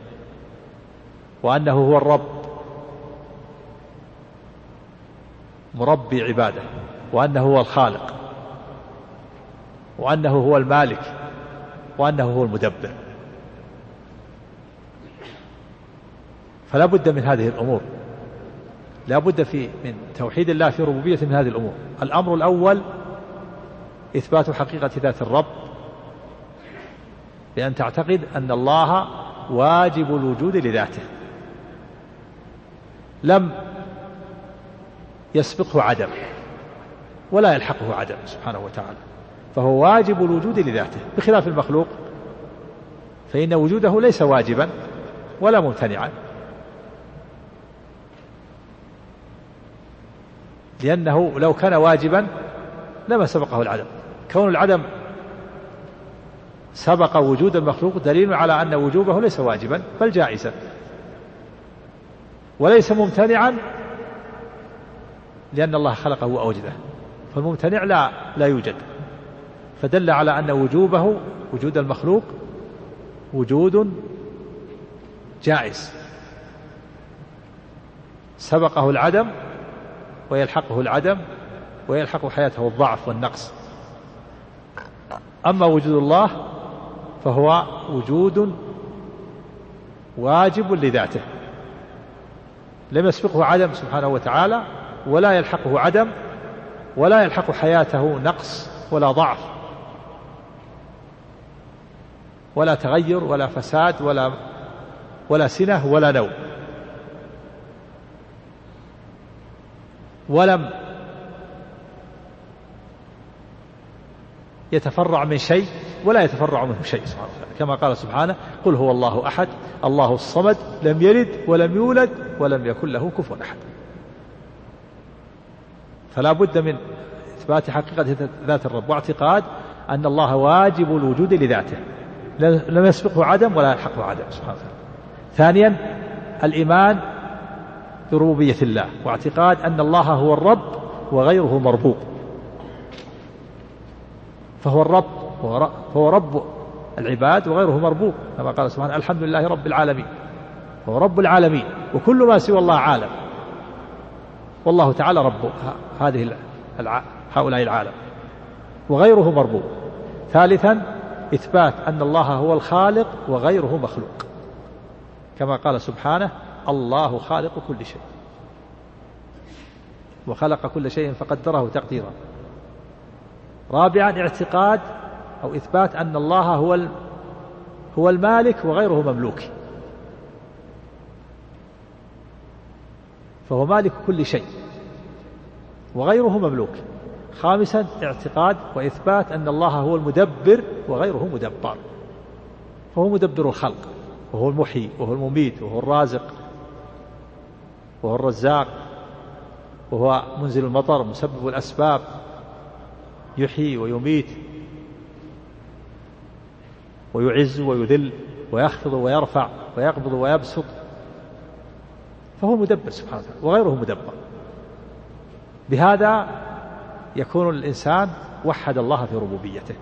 وأنه هو الرب مربي عباده، وأنه هو الخالق، وأنه هو المالك، وأنه هو المدبر. فلا بد من هذه الأمور، لا بد في من توحيد الله في ربوبيته من هذه الأمور. الأمر الأول إثبات حقيقة ذات الرب بأن تعتقد أن الله واجب الوجود لذاته، لم يسبقه عدم ولا يلحقه عدم سبحانه وتعالى، فهو واجب الوجود لذاته، بخلاف المخلوق فإن وجوده ليس واجبا ولا ممتنعا، لأنه لو كان واجبا لما سبقه العدم. كون العدم سبق وجود المخلوق دليل على أن وجوبه ليس واجبا بل جائزا، وليس ممتنعا لأن الله خلقه وأوجده، فالممتنع لا لا يوجد، فدل على أن وجوبه وجود المخلوق وجود جائز سبقه العدم ويلحقه العدم ويلحق حياته الضعف والنقص. أما وجود الله فهو وجود واجب لذاته، لم يسبقه عدم سبحانه وتعالى ولا يلحقه عدم، ولا يلحق حياته نقص ولا ضعف ولا تغير ولا فساد ولا ولا سنة ولا نوم. ولم يتفرع من شيء ولا يتفرع منه شيء سبحانه وتعالى، كما قال سبحانه: قل هو الله أحد الله الصمد لم يلد ولم يولد ولم يكن له كفوا أحد. فلا بد من إثبات حقيقة ذات الرب واعتقاد أن الله واجب الوجود لذاته، لم يسبقه عدم ولا يلحقه عدم سبحانه وتعالى. ثانيا الإيمان بربوبية الله واعتقاد أن الله هو الرب وغيره مربوب، فهو الرب فهو رب العباد وغيره مربوب، كما قال سبحانه: الحمد لله رب العالمين. هو رب العالمين وكل ما سوى الله عالم، والله تعالى رب هذه هؤلاء العالم وغيره مربوب. ثالثا إثبات أن الله هو الخالق وغيره مخلوق، كما قال سبحانه: الله خالق كل شيء وخلق كل شيء فقدره تقديرا. رابعا اعتقاد أو إثبات أن الله هو هو المالك وغيره مملوك، فهو مالك كل شيء وغيره مملوك. خامسا اعتقاد وإثبات أن الله هو المدبر وغيره مدبر، فهو مدبر الخلق وهو المحيي وهو المميت وهو الرازق وهو الرزاق وهو منزل المطر مسبب الأسباب، يحيي ويميت ويعز ويذل ويخفض ويرفع ويقبض ويبسط، فهو مدبر سبحانه وتعالى وغيره مدبر. بهذا يكون الإنسان وحد الله في ربوبيته،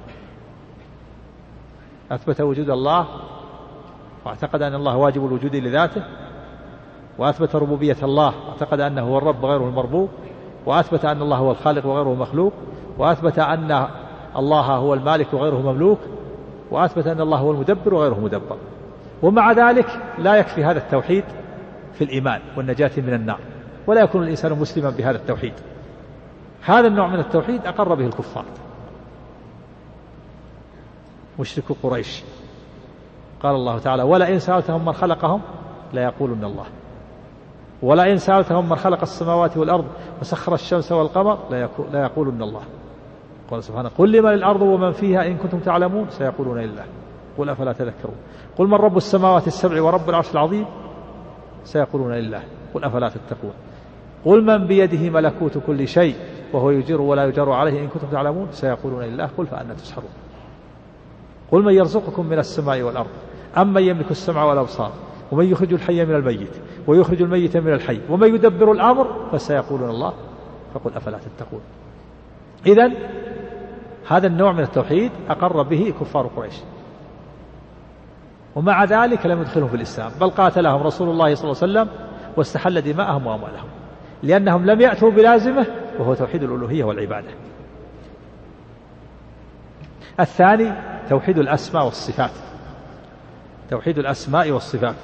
أثبت وجود الله واعتقد أن الله واجب الوجود لذاته، وأثبت ربوبية الله واعتقد أنه هو الرب وغيره المربوب، وأثبت أن الله هو الخالق وغيره مخلوق، وأثبت أن الله هو المالك وغيره مملوك، وأثبت أن الله هو المدبر وغيره مدبر. ومع ذلك لا يكفي هذا التوحيد في الإيمان والنجاة من النار، ولا يكون الإنسان مسلما بهذا التوحيد. هذا النوع من التوحيد أقر به الكفار مشركو قريش. قال الله تعالى: ولئن سألتهم من خلقهم ليقولن الله، ولئن سألتهم من خلق السماوات والأرض وسخر الشمس والقمر ليقولن الله. قال سبحانه: قل لمن الأرض ومن فيها إن كنتم تعلمون سيقولون لله قل أفلا تذكرون. قل من رب السماوات السبع ورب العرش العظيم سيقولون لله قل أفلا تتقون. قل من بيده ملكوت كل شيء وهو يجير ولا يجار عليه إن كنتم تعلمون سيقولون لله قل فأنى تسحرون. قل من يرزقكم من السماء والأرض أم من يملك السمع والأبصار ومن يخرج الحي من الميت ويخرج الميت من الحي ومن يدبر الأمر فسيقولون الله فقل أفلا تتقون. إذن هذا النوع من التوحيد أقر به كفار قريش، ومع ذلك لم يدخلهم في الإسلام، بل قاتلهم رسول الله صلى الله عليه وسلم واستحل دماءهم وأموالهم، لأنهم لم يأتوا بلازمه وهو توحيد الألوهية والعبادة. الثاني توحيد الأسماء والصفات، توحيد الأسماء والصفات،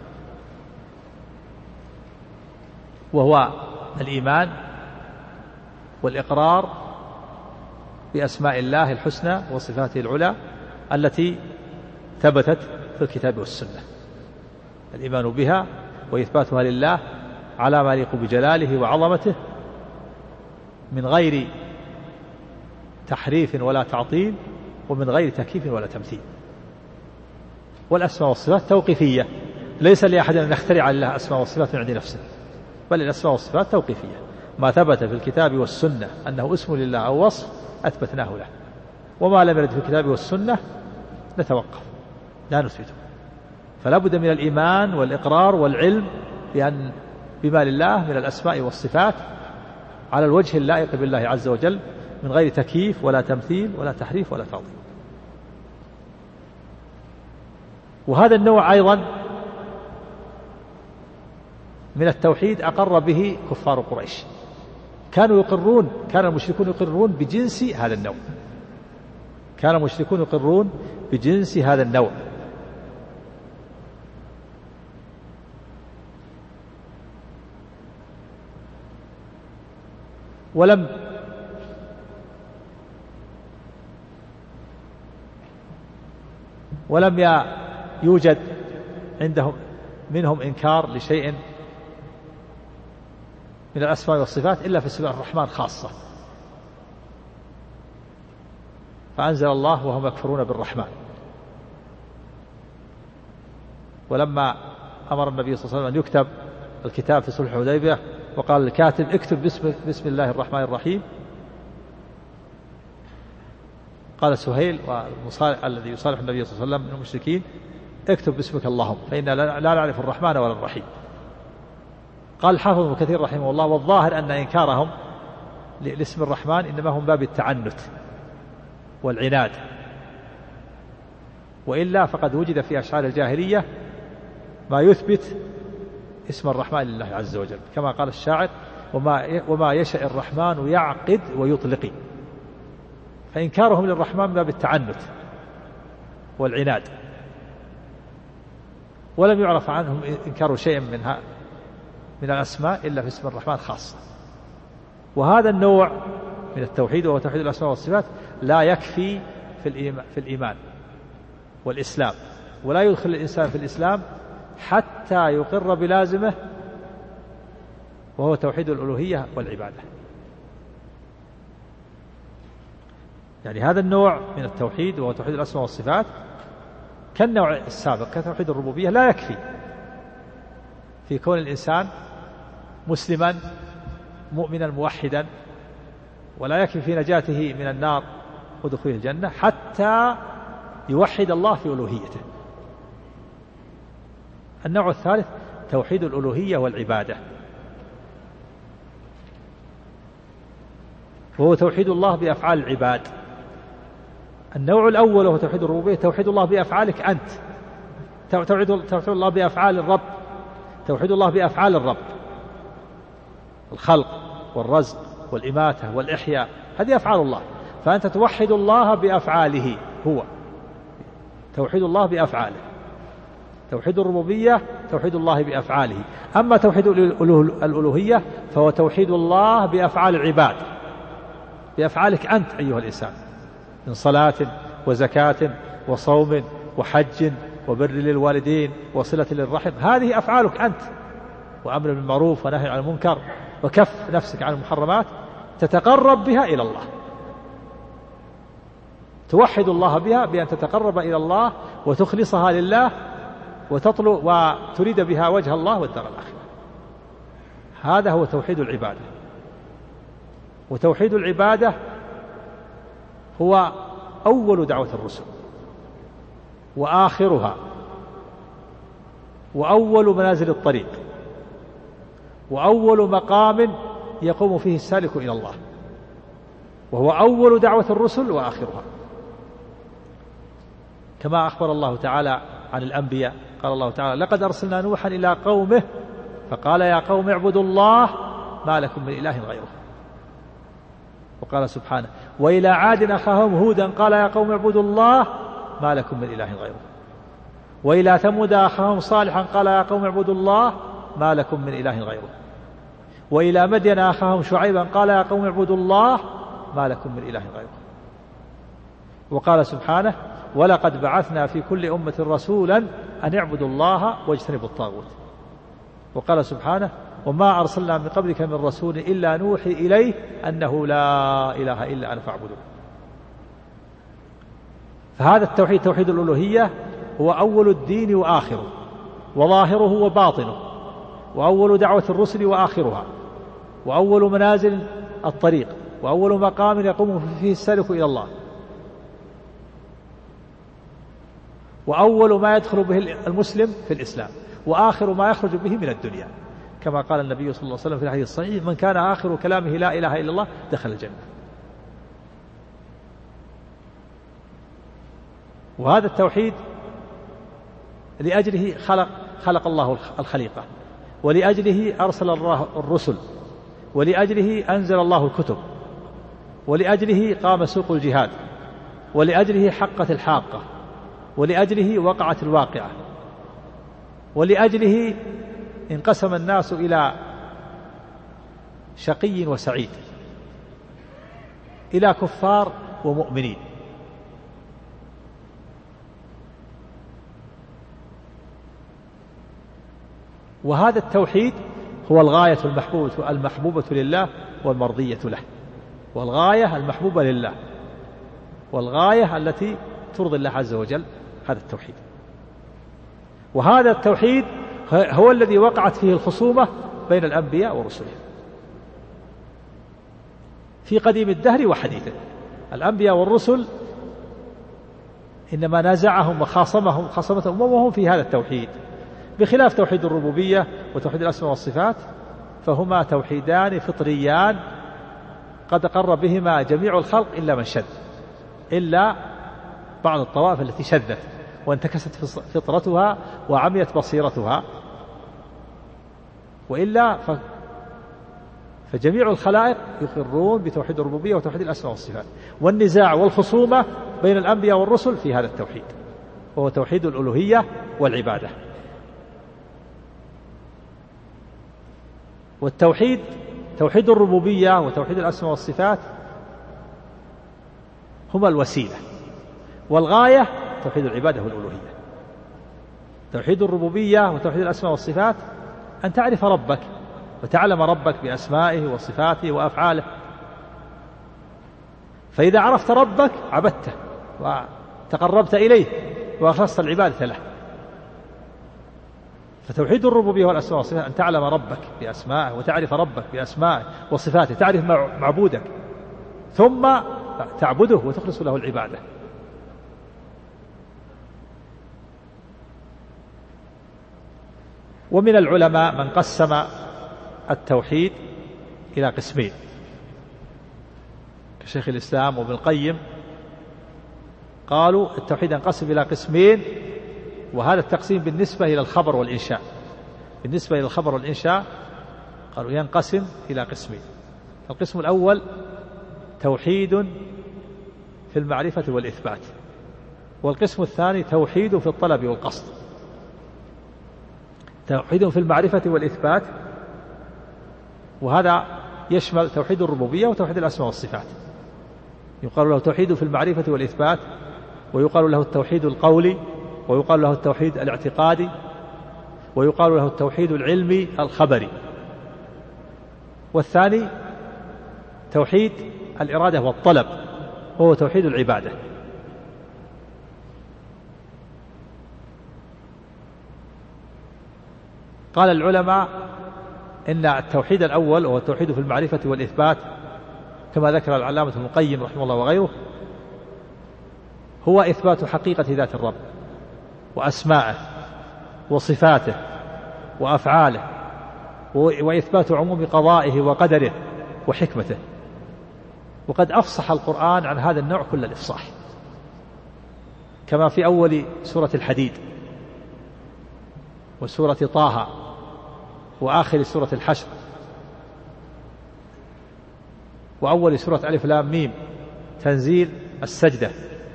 وهو الإيمان والإقرار بأسماء الله الحسنى وصفاته العلى التي ثبتت في الكتاب والسنة، الإيمان بها وإثباتها لله على ما يليق بجلاله وعظمته من غير تحريف ولا تعطيل ومن غير تكييف ولا تمثيل. والأسماء والصفات توقيفية، ليس لأحد أن يخترع لله أسماء وصفات من عند نفسه، بل الأسماء والصفات توقيفية، ما ثبت في الكتاب والسنة أنه اسم لله أو وصف أثبتناه له، وما لم يرد في الكتاب والسنة نتوقف لا نثبته. فلا بد من الإيمان والإقرار والعلم بأن بما لله من الأسماء والصفات على الوجه اللائق بالله عز وجل من غير تكييف ولا تمثيل ولا تحريف ولا تعطيل. وهذا النوع أيضا من التوحيد أقر به كفار قريش، كانوا يقرون كان المشركون يقرون بجنس هذا النوع، كان المشركون يقرون بجنس هذا النوع. ولم ولم يوجد عندهم منهم إنكار لشيء من الأسماء والصفات إلا في اسم الرحمن خاصة، فأنزل الله وهم يكفرون بالرحمن. ولما أمر النبي صلى الله عليه وسلم أن يكتب الكتاب في صلح الحديبية وقال الكاتب اكتب باسم, بسم الله الرحمن الرحيم، قال سهيل الذي يصالح النبي صلى الله عليه وسلم من المشركين اكتب باسمك اللهم فإنا لا نعرف الرحمن ولا الرحيم. قال الحافظ ابن كثير رحمه الله والظاهر أن إنكارهم لاسم الرحمن إنما هم باب التعنت والعناد، وإلا فقد وجد في أشعار الجاهلية ما يثبت اسم الرحمن لله عز وجل، كما قال الشاعر وما, وما يشاء الرحمن يعقد ويطلق. فإنكارهم للرحمن باب التعنت والعناد، ولم يعرف عنهم إنكار شيء منها من الأسماء إلا في اسم الرحمن خاصة. وهذا النوع من التوحيد وهو توحيد الأسماء والصفات لا يكفي في الإيمان والإسلام، ولا يدخل الإنسان في الإسلام حتى يقر بلازمه وهو توحيد الألوهية والعبادة. يعني هذا النوع من التوحيد وهو توحيد الأسماء والصفات كالنوع السابق كتوحيد الربوبية لا يكفي في كون الإنسان مسلما مؤمنا موحدا، ولا يكفي في نجاته من النار ودخوله الجنة حتى يوحد الله في ألوهيته. النوع الثالث توحيد الألوهية والعبادة، وهو توحيد الله بأفعال العباد. النوع الأول وهو توحيد الربوبية توحيد الله بأفعالك أنت، توحيد, توحيد الله بأفعال الرب، توحيد الله بأفعال الرب، الخلق والرزق والإماتة والإحياء، هذه أفعال الله، فأنت توحد الله بأفعاله، هو توحيد الله بأفعاله. توحيد الربوبية توحيد الله بأفعاله. أما توحيد الألوهية فهو توحيد الله بأفعال العباد، بأفعالك أنت أيها الإنسان من صلاة وزكاة وصوم وحج وبر للوالدين وصلة للرحم، هذه أفعالك أنت، وأمر بالمعروف ونهي عن المنكر وكف نفسك عن المحرمات، تتقرب بها إلى الله، توحد الله بها بأن تتقرب إلى الله وتخلصها لله وتطلب وتريد بها وجه الله والدار الآخرة. هذا هو توحيد العبادة. وتوحيد العبادة هو أول دعوة الرسل وآخرها وأول منازل الطريق وأول مقام يقوم فيه السالك إلى الله، وهو أول دعوة الرسل وآخرها، كما أخبر الله تعالى عن الأنبياء. قال الله تعالى لقد أرسلنا نوحا إلى قومه فقال يا قوم اعبدوا الله ما لكم من إله غيره. وقال سبحانه وإلى عاد أخاهم هودا قال يا قوم اعبدوا الله ما لكم من إله غيره. وإلى ثمود أخاهم صالحا قال يا قوم اعبدوا الله ما لكم من إله غيره. وإلى مدين أخاهم شعيبا قال يا قوم اعبدوا الله ما لكم من إله غيره. وقال سبحانه ولقد بعثنا في كل أمة رسولا أن اعبدوا الله واجتنبوا الطاغوت. وقال سبحانه وما أرسلنا من قبلك من رسول إلا نوحي إليه أنه لا إله إلا أنا فاعبدون. فهذا التوحيد توحيد الألوهية هو أول الدين وآخره وظاهره وباطنه، وأول دعوة الرسل وآخرها، وأول منازل الطريق، وأول مقام يقوم فيه السالك إلى الله، وأول ما يدخل به المسلم في الإسلام، وآخر ما يخرج به من الدنيا، كما قال النبي صلى الله عليه وسلم في الحديث الصحيح من كان آخر كلامه لا إله إلا الله دخل الجنة. وهذا التوحيد لأجله خلق خلق الله الخليقة، ولأجله أرسل الله الرسل، ولأجله أنزل الله الكتب، ولأجله قام سوق الجهاد، ولأجله حقت الحاقة، ولأجله وقعت الواقعة، ولأجله انقسم الناس إلى شقي وسعيد، إلى كفار ومؤمنين. وهذا التوحيد هو الغاية المحبوبة, المحبوبة لله والمرضية له، والغاية المحبوبة لله والغاية التي ترضي الله عز وجل، هذا التوحيد. وهذا التوحيد هو الذي وقعت فيه الخصومة بين الأنبياء ورسلهم في قديم الدهر وحديثه. الأنبياء والرسل إنما نازعهم وخاصمهم خاصمتهم أممهم في هذا التوحيد، بخلاف توحيد الربوبية وتوحيد الأسماء والصفات، فهما توحيدان فطريان قد أقر بهما جميع الخلق إلا من شذ، إلا بعض الطوائف التي شذت وانتكست فطرتها وعميت بصيرتها، وإلا فجميع الخلائق يقرون بتوحيد الربوبية وتوحيد الأسماء والصفات. والنزاع والخصومة بين الأنبياء والرسل في هذا التوحيد، وهو توحيد الألوهية والعبادة. والتوحيد توحيد الربوبية وتوحيد الأسماء والصفات هما الوسيلة، والغاية توحيد العبادة والألوهية. توحيد الربوبية وتوحيد الأسماء والصفات أن تعرف ربك وتعلم ربك بأسمائه وصفاته وأفعاله، فإذا عرفت ربك عبدته وتقربت إليه وأخلصت العبادة له. فتوحيد الربوبية والأسماء والصفات أن تعلم ربك بأسمائه وتعرف ربك بأسمائه وصفاته، تعرف معبودك ثم تعبده وتخلص له العبادة. ومن العلماء من قسم التوحيد إلى قسمين كشيخ الإسلام وابن القيم، قالوا التوحيد ينقسم إلى قسمين، وهذا التقسيم بالنسبة إلى الخبر والإنشاء. بالنسبة إلى الخبر والإنشاء قالوا ينقسم إلى قسمين. القسم الأول توحيد في المعرفة والإثبات، والقسم الثاني توحيد في الطلب والقصد. توحيد في المعرفة والإثبات، وهذا يشمل توحيد الربوبية وتوحيد الأسماء والصفات. يقال له توحيد في المعرفة والإثبات، ويقال له التوحيد القولي، ويقال له التوحيد الاعتقادي، ويقال له التوحيد العلمي الخبري. والثاني توحيد الإرادة والطلب، وهو توحيد العبادة. قال العلماء إن التوحيد الأول وهو التوحيد في المعرفة والإثبات كما ذكر العلامة ابن القيم رحمه الله وغيره، هو إثبات حقيقة ذات الرب وأسمائه وصفاته وأفعاله، وإثبات عموم قضائه وقدره وحكمته. وقد أفصح القرآن عن هذا النوع كل الإفصاح، كما في أول سورة الحديد وسورة طه وآخر سورة الحشر وأول سورة ألف لام ميم تنزيل السجدة،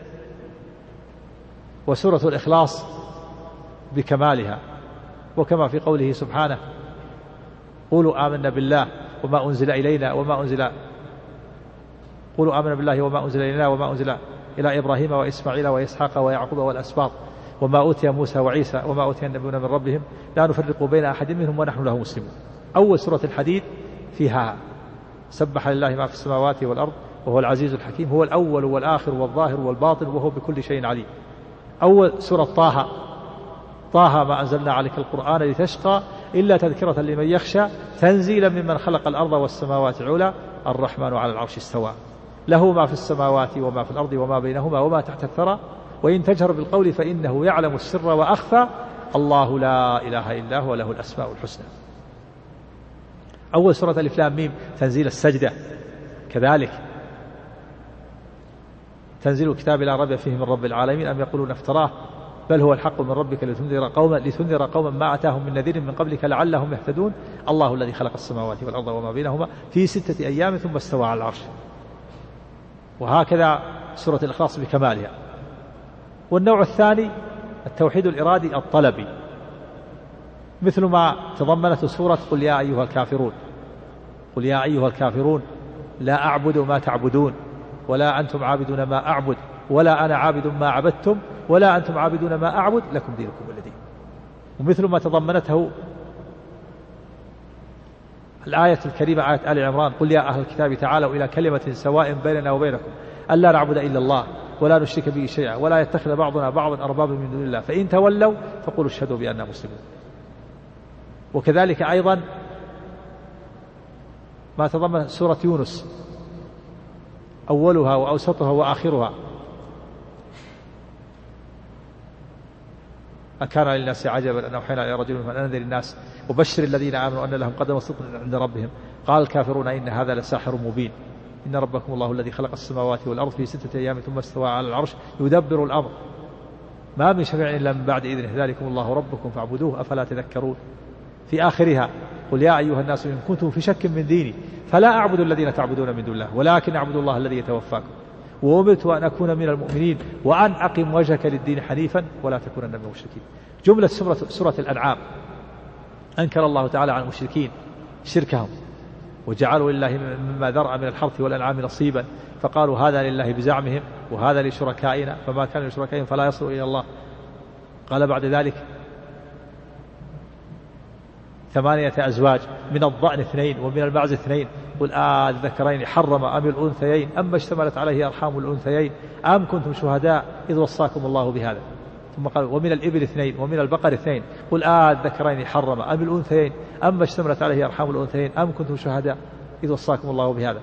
وسورة الإخلاص بكمالها، وكما في قوله سبحانه قولوا آمنا بالله وما أنزل إلينا وما أنزل قولوا آمنا بالله وما أنزل إلينا وما أنزل إلى إبراهيم وإسماعيل وإسحاق ويعقوب والأسباط وما أوتي موسى وعيسى وما أوتي النبيون من ربهم لا نفرق بين أحد منهم ونحن له مسلمون. أول سورة الحديد فيها سبح لله ما في السماوات والأرض وهو العزيز الحكيم، هو الأول والآخر والظاهر والباطن وهو بكل شيء عليم. أول سورة طه طه ما أنزلنا عليك القرآن لتشقى إلا تذكرة لمن يخشى تنزيلا ممن خلق الأرض والسماوات العلى الرحمن على العرش استوى له ما في السماوات وما في الأرض وما بينهما وما تحت الثرى وإن تجهر بالقول فإنه يعلم السر وأخفى الله لا إله إلا هو له الأسماء الحسنى. أول سورة ألف لام ميم تنزيل السجدة كذلك تنزيل الكتاب لا ريب فيه من رب العالمين أم يقولون افتراه بل هو الحق من ربك لتنذر قوما لتنذر قوما ما أتاهم من نذير من قبلك لعلهم يهتدون الله الذي خلق السماوات والأرض وما بينهما في ستة أيام ثم استوى على العرش. وهكذا سورة الإخلاص بكمالها. والنوع الثاني التوحيد الإرادي الطلبي، مثل ما تضمنت سورة قل يا أيها الكافرون قل يا أيها الكافرون لا أعبد ما تعبدون ولا أنتم عابدون ما أعبد ولا أنا عابد ما عبدتم ولا أنتم عابدون ما أعبد لكم دينكم ولي دين. ومثل ما تضمنته الآية الكريمة آية آل عمران قل يا أهل الكتاب تعالوا إلى كلمة سواء بيننا وبينكم ألا نعبد إلا الله ولا نشرك به شيئا ولا يتخذ بعضنا بعضا أربابا من دون الله فإن تولوا فقولوا اشهدوا بأننا مسلمون. وكذلك أيضا ما تضمن سورة يونس أولها وأوسطها وآخرها أكان للناس عجبا أن أوحينا إلى رجل من أنذر الناس وبشر الذين آمنوا أن لهم قدم صدق عند ربهم قال الكافرون إن هذا لساحر مبين إن ربكم الله الذي خلق السماوات والأرض في ستة أيام ثم استوى على العرش يدبر الأمر ما من شفيع إلا من بعد إذنه ذلكم الله ربكم فاعبدوه أفلا تذكرون. في آخرها قل يا أيها الناس إن كنتم في شك من ديني فلا أعبد الذين تعبدون من دون الله ولكن أعبد الله الذي يتوفاكم وأمرت أن أكون من المؤمنين وأن أقم وجهك للدين حنيفا ولا تكونن من المشركين. جملة سورة, سورة الأنعام أنكر الله تعالى عن المشركين شركهم وجعلوا لله مما ذرأ من الحرث والأنعام نصيبا فقالوا هذا لله بزعمهم وهذا لشركائنا فما كان لشركائهم فلا يصل إلى الله. قال بعد ذلك ثمانية أزواج من الضأن اثنين ومن المعز اثنين قل آه الذكرين حرم أم الأنثيين أما اشتملت عليه أرحام الأنثيين أم كنتم شهداء إذ وصاكم الله بهذا. ثم قال ومن الإبل اثنين ومن البقر اثنين قل آه الذكرين حرم أم الأنثيين أما اشتملت عليه أرحام الأنثيين أم كنتم شهداء إذ وصاكم الله بهذا.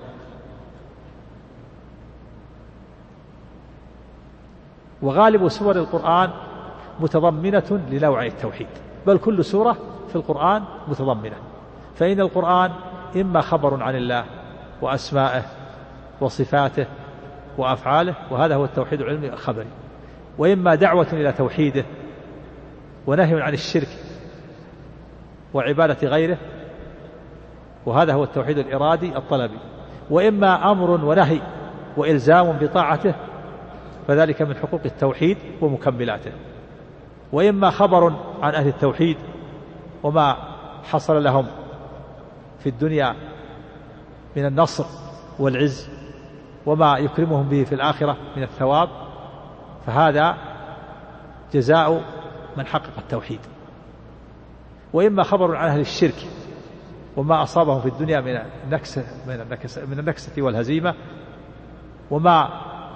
وغالب سور القرآن متضمنة لنوع التوحيد بل كل سورة في القرآن متضمنة. فإن القرآن إما خبر عن الله وأسمائه وصفاته وأفعاله وهذا هو التوحيد العلمي الخبري وإما دعوة إلى توحيده ونهي عن الشرك وعبادة غيره وهذا هو التوحيد الإرادي الطلبي وإما أمر ونهي وإلزام بطاعته فذلك من حقوق التوحيد ومكملاته وإما خبر عن أهل التوحيد وما حصل لهم في الدنيا من النصر والعز وما يكرمهم به في الآخرة من الثواب فهذا جزاء من حقق التوحيد. وإما خبر عن أهل الشرك وما أصابهم في الدنيا من النكسة من النكسة, من النكسة والهزيمة وما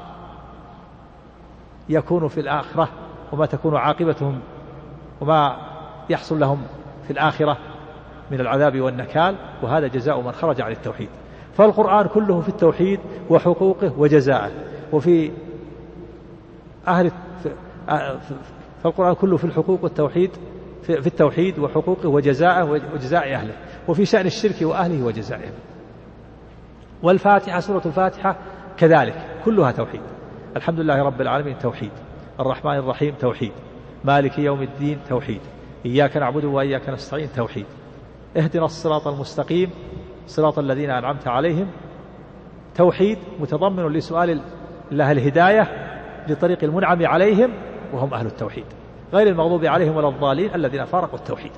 يكون في الآخرة وما تكون عاقبتهم وما يحصل لهم في الآخرة من العذاب والنكال وهذا جزاء من خرج عن التوحيد. فالقرآن كله في التوحيد وحقوقه وجزاءه وفي أهل فالقرآن كله في الحقوق والتوحيد في التوحيد وحقوقه وجزاءه وجزاء أهله وفي شأن الشرك وأهله وجزائه. والفاتحة سورة الفاتحة كذلك كلها توحيد. الحمد لله رب العالمين توحيد الرحمن الرحيم توحيد مالك يوم الدين توحيد إياك نعبد وإياك نستعين توحيد اهدنا الصراط المستقيم صراط الذين أنعمت عليهم توحيد متضمن لسؤال الله الهداية لطريق المنعم عليهم وهم أهل التوحيد غير المغضوب عليهم ولا الضالين الذين فارقوا التوحيد.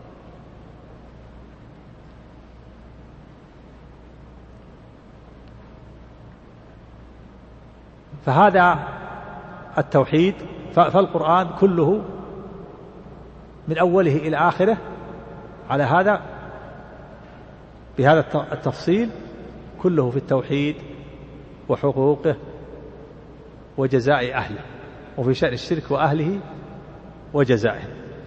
فهذا التوحيد فالقرآن كله من أوله إلى آخره على هذا بهذا التفصيل كله في التوحيد وحقوقه وجزاء أهله وفي شأن الشرك وأهله وجزائه.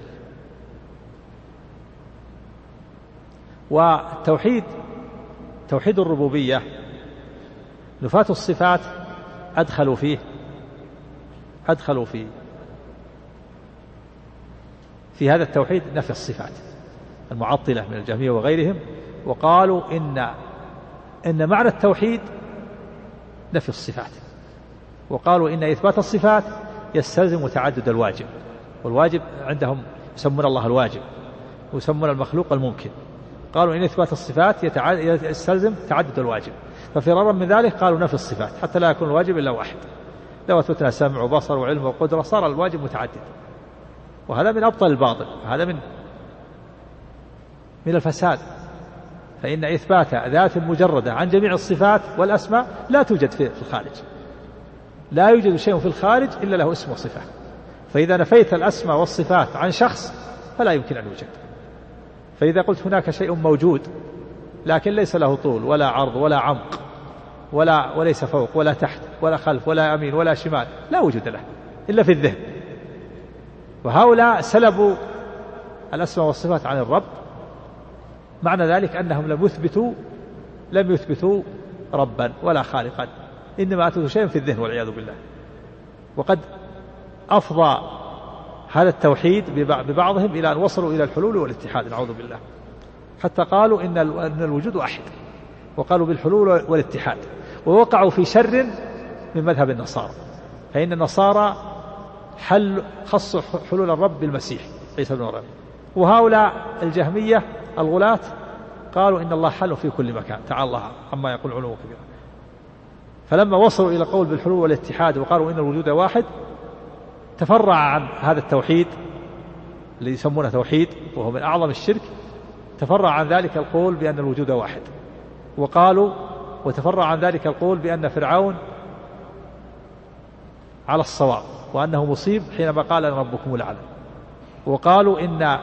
والتوحيد توحيد الربوبية نفاة الصفات أدخلوا فيه أدخلوا فيه في هذا التوحيد نفي الصفات المعطلة من الجهمية وغيرهم وقالوا إن إن معنى التوحيد نفي الصفات وقالوا إن إثبات الصفات يستلزم تعدد الواجب والواجب عندهم يسمون الله الواجب ويسمون المخلوق الممكن. قالوا إن إثبات الصفات يستلزم تعدد الواجب ففرارا من ذلك قالوا نفي الصفات حتى لا يكون الواجب إلا واحد. لو أثبتنا سمع وبصر وعلم وقدرة صار الواجب متعدد وهذا من أبطل الباطل وهذا من من الفساد فإن إثبات ذات مجردة عن جميع الصفات والأسماء لا توجد في الخارج، لا يوجد شيء في الخارج إلا له اسم وصفة. فإذا نفيت الأسماء والصفات عن شخص فلا يمكن أن يوجد. فإذا قلت هناك شيء موجود لكن ليس له طول ولا عرض ولا عمق ولا وليس فوق ولا تحت ولا خلف ولا يمين ولا شمال، لا وجود له إلا في الذهن. وهؤلاء سلبوا الأسماء والصفات عن الرب، معنى ذلك أنهم لم يثبتوا لم يثبتوا ربا ولا خالقا، إنما أثبتوا شيئا في الذهن والعياذ بالله. وقد أفضى هذا التوحيد ببعضهم إلى أن وصلوا إلى الحلول والاتحاد، نعوذ بالله، حتى قالوا إن الوجود واحد، وقالوا بالحلول والاتحاد، ووقعوا في شر من مذهب النصارى. فإن النصارى حل خصوا حلول الرب بالمسيح عيسى بن مريم، وهؤلاء الجهمية الغلاة قالوا إن الله حل في كل مكان تعالى الله عما يقول علوا كبيرا. فلما وصلوا إلى قول بالحلول والاتحاد وقالوا إن الوجود واحد، تفرع عن هذا التوحيد اللي يسمونه توحيد وهو من أعظم الشرك، تفرع عن ذلك القول بأن الوجود واحد، وقالوا وتفرع عن ذلك القول بأن فرعون على الصواب وأنه مصيب حينما قال أنا ربكم الأعلى. وقالوا إن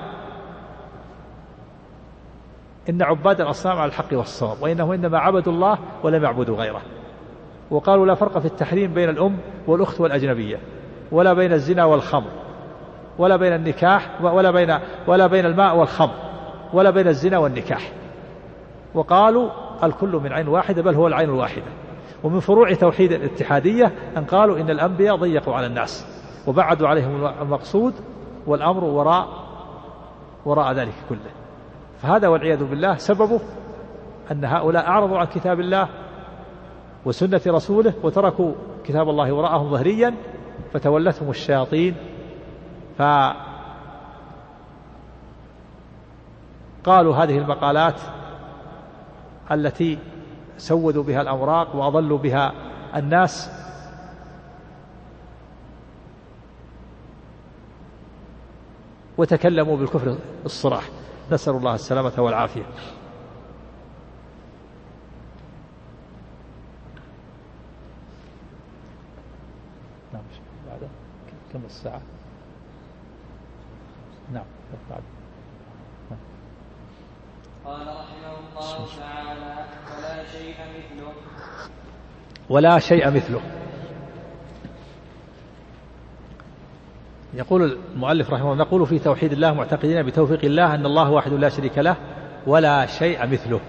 إن عباد الأصنام على الحق والصواب، وإنهم إنما عبدوا الله ولم يعبدوا غيره. وقالوا لا فرق في التحريم بين الأم والأخت والأجنبية، ولا بين الزنا والخمر، ولا بين النكاح ولا بين ولا بين الماء والخمر، ولا بين الزنا والنكاح. وقالوا الكل من عين واحدة، بل هو العين الواحدة. ومن فروع توحيد الاتحادية أن قالوا إن الأنبياء ضيقوا على الناس وبعدوا عليهم المقصود، والأمر وراء وراء ذلك كله. فهذا والعياذ بالله سببه أن هؤلاء أعرضوا عن كتاب الله وسنة رسوله، وتركوا كتاب الله وراءهم ظهريا، فتولتهم الشياطين، فقالوا هذه المقالات التي سودوا بها الأوراق وأضلوا بها الناس، وتكلموا بالكفر الصراح، نسأل الله السلامة والعافية. نعم بعد كم الساعة؟ نعم بعد. قال رحمه الله تعالى ولا شيء مثله ولا شيء مثله. يقول المؤلف رحمه الله نقول في توحيد الله معتقدين بتوفيق الله أن الله واحد لا شريك له ولا شيء مثله،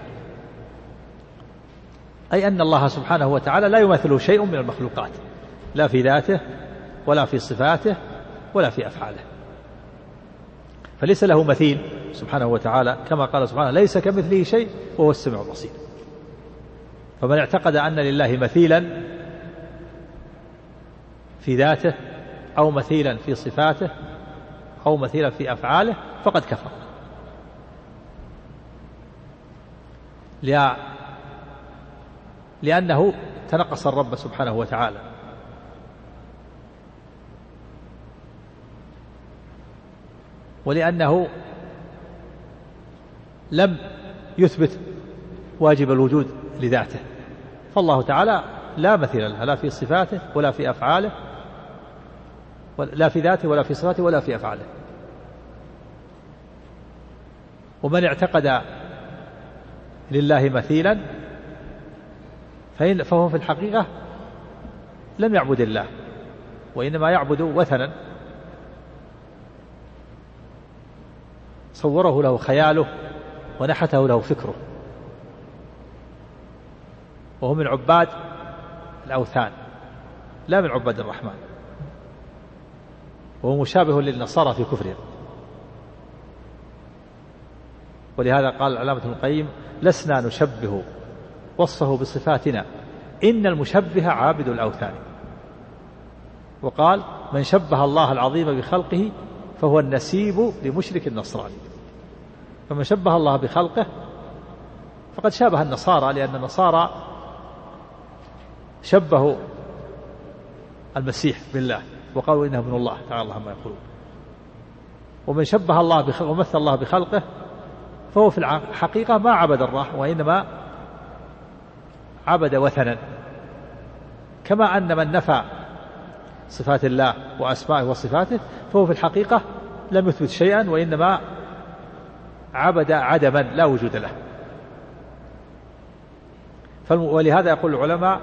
أي أن الله سبحانه وتعالى لا يمثله شيء من المخلوقات، لا في ذاته ولا في صفاته ولا في أفعاله، فليس له مثيل سبحانه وتعالى، كما قال سبحانه ليس كمثله شيء وهو السميع البصير. فمن اعتقد أن لله مثيلا في ذاته أو مثيلا في صفاته أو مثيلا في أفعاله فقد كفر، لأنه تنقص الرب سبحانه وتعالى. ولأنه لم يثبت واجب الوجود لذاته، فالله تعالى لا مثيل له لا في صفاته ولا في أفعاله، لا في ذاته ولا في صفاته ولا في أفعاله. ومن اعتقد لله مثيلا فهو في الحقيقة لم يعبد الله، وإنما يعبد وثنا صوره له خياله ونحته له فكره، وهو من عباد الأوثان لا من عباد الرحمن، وهو مشابه للنصارى في كفرهم. ولهذا قال العلامة ابن القيم لسنا نشبه وصفه بصفاتنا، إن المشبه عابد الأوثان. وقال من شبه الله العظيم بخلقه فهو النسيب لمشرك النصراني. فمن شبه الله بخلقه فقد شابه النصارى، لأن النصارى شبهوا المسيح بالله وقالوا إنه ابن الله تعالى الله ما يقولون. ومن شبه الله بخلقه ومثل الله بخلقه فهو في الحقيقة ما عبد الله وإنما عبد وثنا. كما أن من نفى صفات الله وأسمائه وصفاته فهو في الحقيقة لم يثبت شيئا وإنما عبد عدما لا وجود له. ولهذا يقول العلماء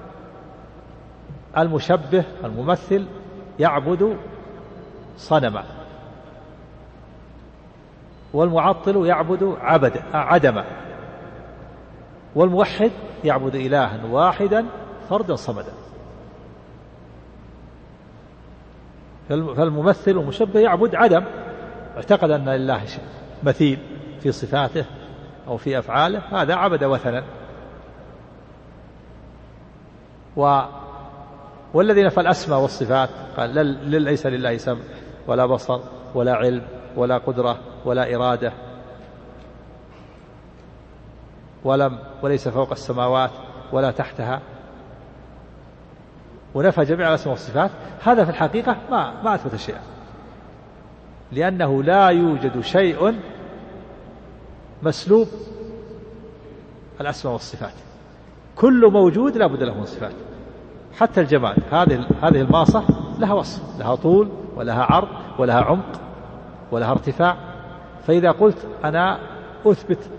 المشبه الممثل يعبد صنما، والمعطل يعبد عبد عدما، والموحد يعبد إلها واحدا فردا صمدا. فالممثل والمشبه يعبد عدم، اعتقد أن لله مثيل في صفاته أو في أفعاله، هذا عبد وثنا. و والذي نفى الأسماء والصفات قال ليس لله سمع ولا بصر ولا علم ولا قدرة ولا إرادة ولم وليس فوق السماوات ولا تحتها، ونفى جميع الأسماء والصفات. هذا في الحقيقة ما ما أثبت شيئا، لأنه لا يوجد شيء مسلوب الأسماء والصفات، كل موجود لا بد له من صفات. حتى الجماد، هذه هذه الماصة لها وصف، لها طول ولها عرض ولها عمق ولها ارتفاع. فإذا قلت أنا أثبت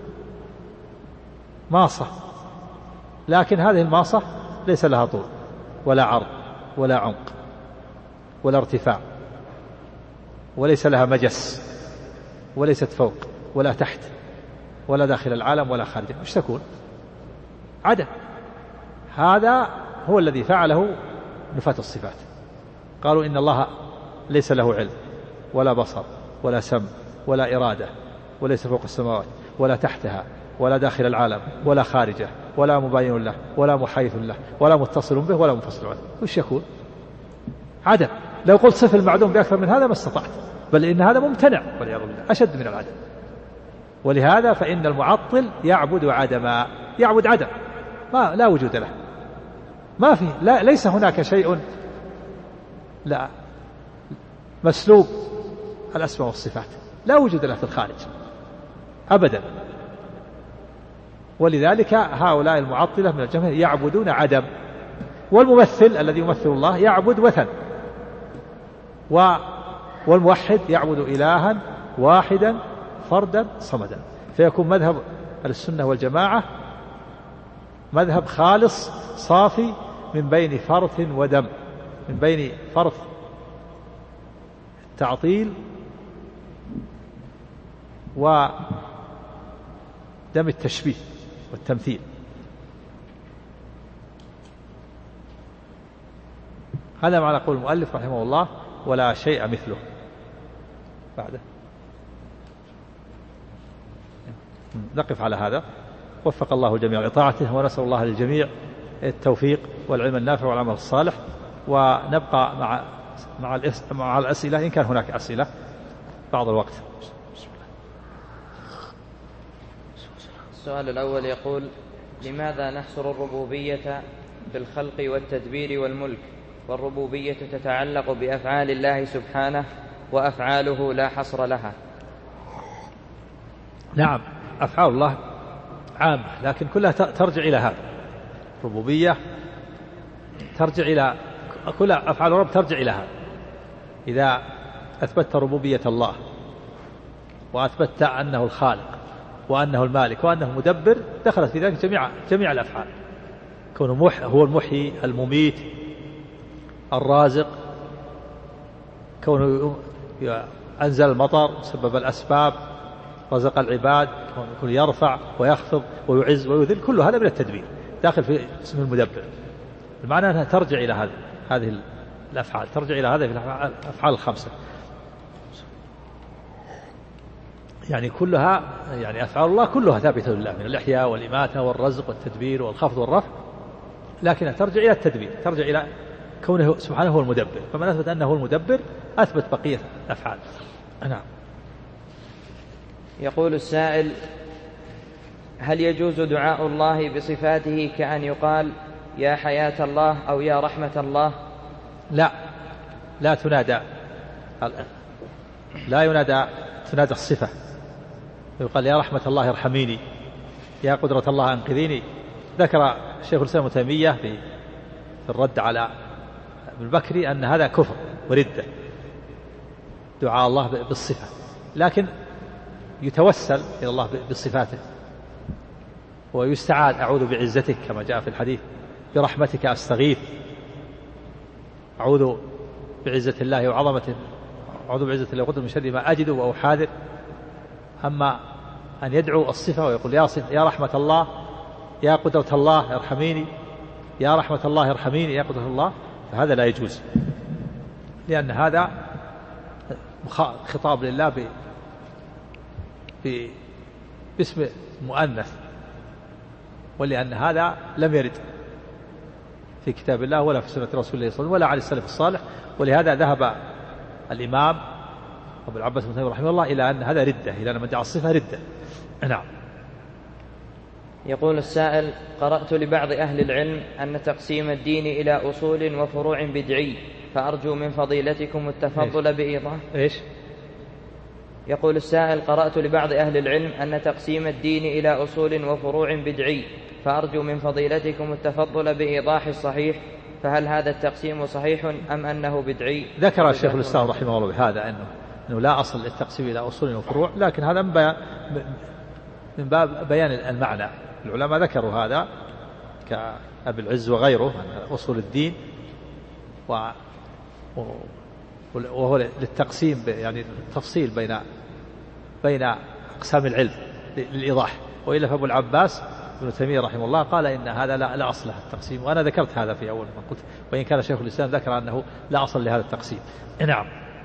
ماصة لكن هذه الماصة ليس لها طول ولا عرض ولا عمق ولا ارتفاع وليس لها مجس وليست فوق ولا تحت ولا داخل العالم ولا خارجه، مش تكون؟ عدم. هذا هو الذي فعله نفاة الصفات. قالوا إن الله ليس له علم ولا بصر ولا سمع ولا إرادة وليس فوق السماوات ولا تحتها ولا داخل العالم ولا خارجه ولا مباين له ولا محايث له ولا متصل به ولا منفصل عنه، وش يكون؟ عدم. لو قلت صف المعدوم بأكثر من هذا ما استطعت، بل إن هذا ممتنع والعياذ بالله أشد من العدم. ولهذا فإن المعطل يعبد عدما، يعبد عدم ما لا وجود له، ما في لا ليس هناك شيء لا مسلوب الأسماء والصفات، لا وجود له في الخارج أبدا. ولذلك هؤلاء المعطلة من الجمهور يعبدون عدم. والممثل الذي يمثل الله يعبد وثن، والموحد يعبد إلها واحدا فردا صمدا. فيكون مذهب السنة والجماعة مذهب خالص صافي من بين فرث ودم، من بين فرث التعطيل ودم التشبيه والتمثيل. هذا معنى قول المؤلف رحمه الله ولا شيء مثله. بعده نقف على هذا. وفق الله الجميع لطاعته، ونسأل الله للجميع التوفيق والعلم النافع والعمل الصالح. ونبقى مع مع مع الأسئلة إن كان هناك أسئلة بعض الوقت. السؤال الأول يقول: لماذا نحصر الربوبية بالخلق والتدبير والملك، والربوبية تتعلق بأفعال الله سبحانه وأفعاله لا حصر لها؟ نعم، أفعال الله عامة لكن كلها ترجع إلى هذا. الربوبية ترجع إلى كل أفعال الرب ترجع إلى هذا. إذا أثبتت ربوبية الله وأثبتت أنه الخالق وأنه المالك وأنه المدبر، دخلت في ذلك جميع جميع الأفعال. كونه هو المحيي المميت الرازق، كونه أنزل المطر سبب الأسباب رزق العباد، كونه يرفع ويخفض ويعز ويذل، كل هذا من التدبير داخل في اسم المدبر. المعنى أنها ترجع إلى هذه هذه الأفعال، ترجع إلى هذه الأفعال الخمسة. يعني كلها يعني أفعال الله كلها ثابتة لله، من الإحياء والإماتة والرزق والتدبير والخفض والرفع، لكنها ترجع إلى التدبير، ترجع إلى كونه سبحانه هو المدبر. فمن أثبت أنه هو المدبر أثبت بقية الأفعال. نعم. يقول السائل: هل يجوز دعاء الله بصفاته كأن يقال يا حياة الله أو يا رحمة الله؟ لا، لا تنادى، لا ينادى، تنادى الصفة ويقال يا رحمة الله ارحميني، يا قدرة الله أنقذيني. ذكر شيخ الإسلام ابن تيمية في الرد على ابن البكري أن هذا كفر وردة دعاء الله بالصفة، لكن يتوسل إلى الله بصفاته ويستعاذ أعوذ بعزتك كما جاء في الحديث، برحمتك أستغيث، أعوذ بعزة الله وعظمته، أعوذ بعزة الله وقدرته من شر ما أجد وأحاذر. أما أن يدعو الصفة ويقول يا, يا رحمة الله، يا قدرة الله ارحميني، يا رحمة الله ارحميني، يا قدرة الله، فهذا لا يجوز، لأن هذا خطاب لله ب... ب... باسم مؤنث، ولأن هذا لم يرد في كتاب الله ولا في سنة رسول الله صلى الله عليه وسلم ولا على السلف الصالح. ولهذا ذهب الإمام أبو العباس ابن تيمية رحمه الله إلى أن هذا ردة، إلى أن من دعا الصفة ردة. نعم. يقول السائل: قرأت لبعض أهل العلم أن تقسيم الدين إلى أصول وفروع بدعي، فأرجو من فضيلتكم التفضل بإيضاح. إيش؟ يقول السائل: قرأت لبعض أهل العلم أن تقسيم الدين إلى أصول وفروع بدعي، فأرجو من فضيلتكم التفضل بإيضاح الصحيح، فهل هذا التقسيم صحيح أم أنه بدعي؟ ذكر الشيخ الإسلام رحمه الله بهذا أنه, أنه لا أصل للتقسيم إلى أصول وفروع، لكن هذا من باب بيان المعنى. العلماء ذكروا هذا كأبي العز وغيره أن أصول الدين و وهو للتقسيم، يعني التفصيل بين بين أقسام العلم للإيضاح. وإلا فأبو العباس ابن تيمية رحمه الله قال إن هذا لا, لا أصل له التقسيم، وأنا ذكرت هذا في أول ما قلت، وإن كان شيخ الإسلام ذكر أنه لا أصل لهذا التقسيم. نعم.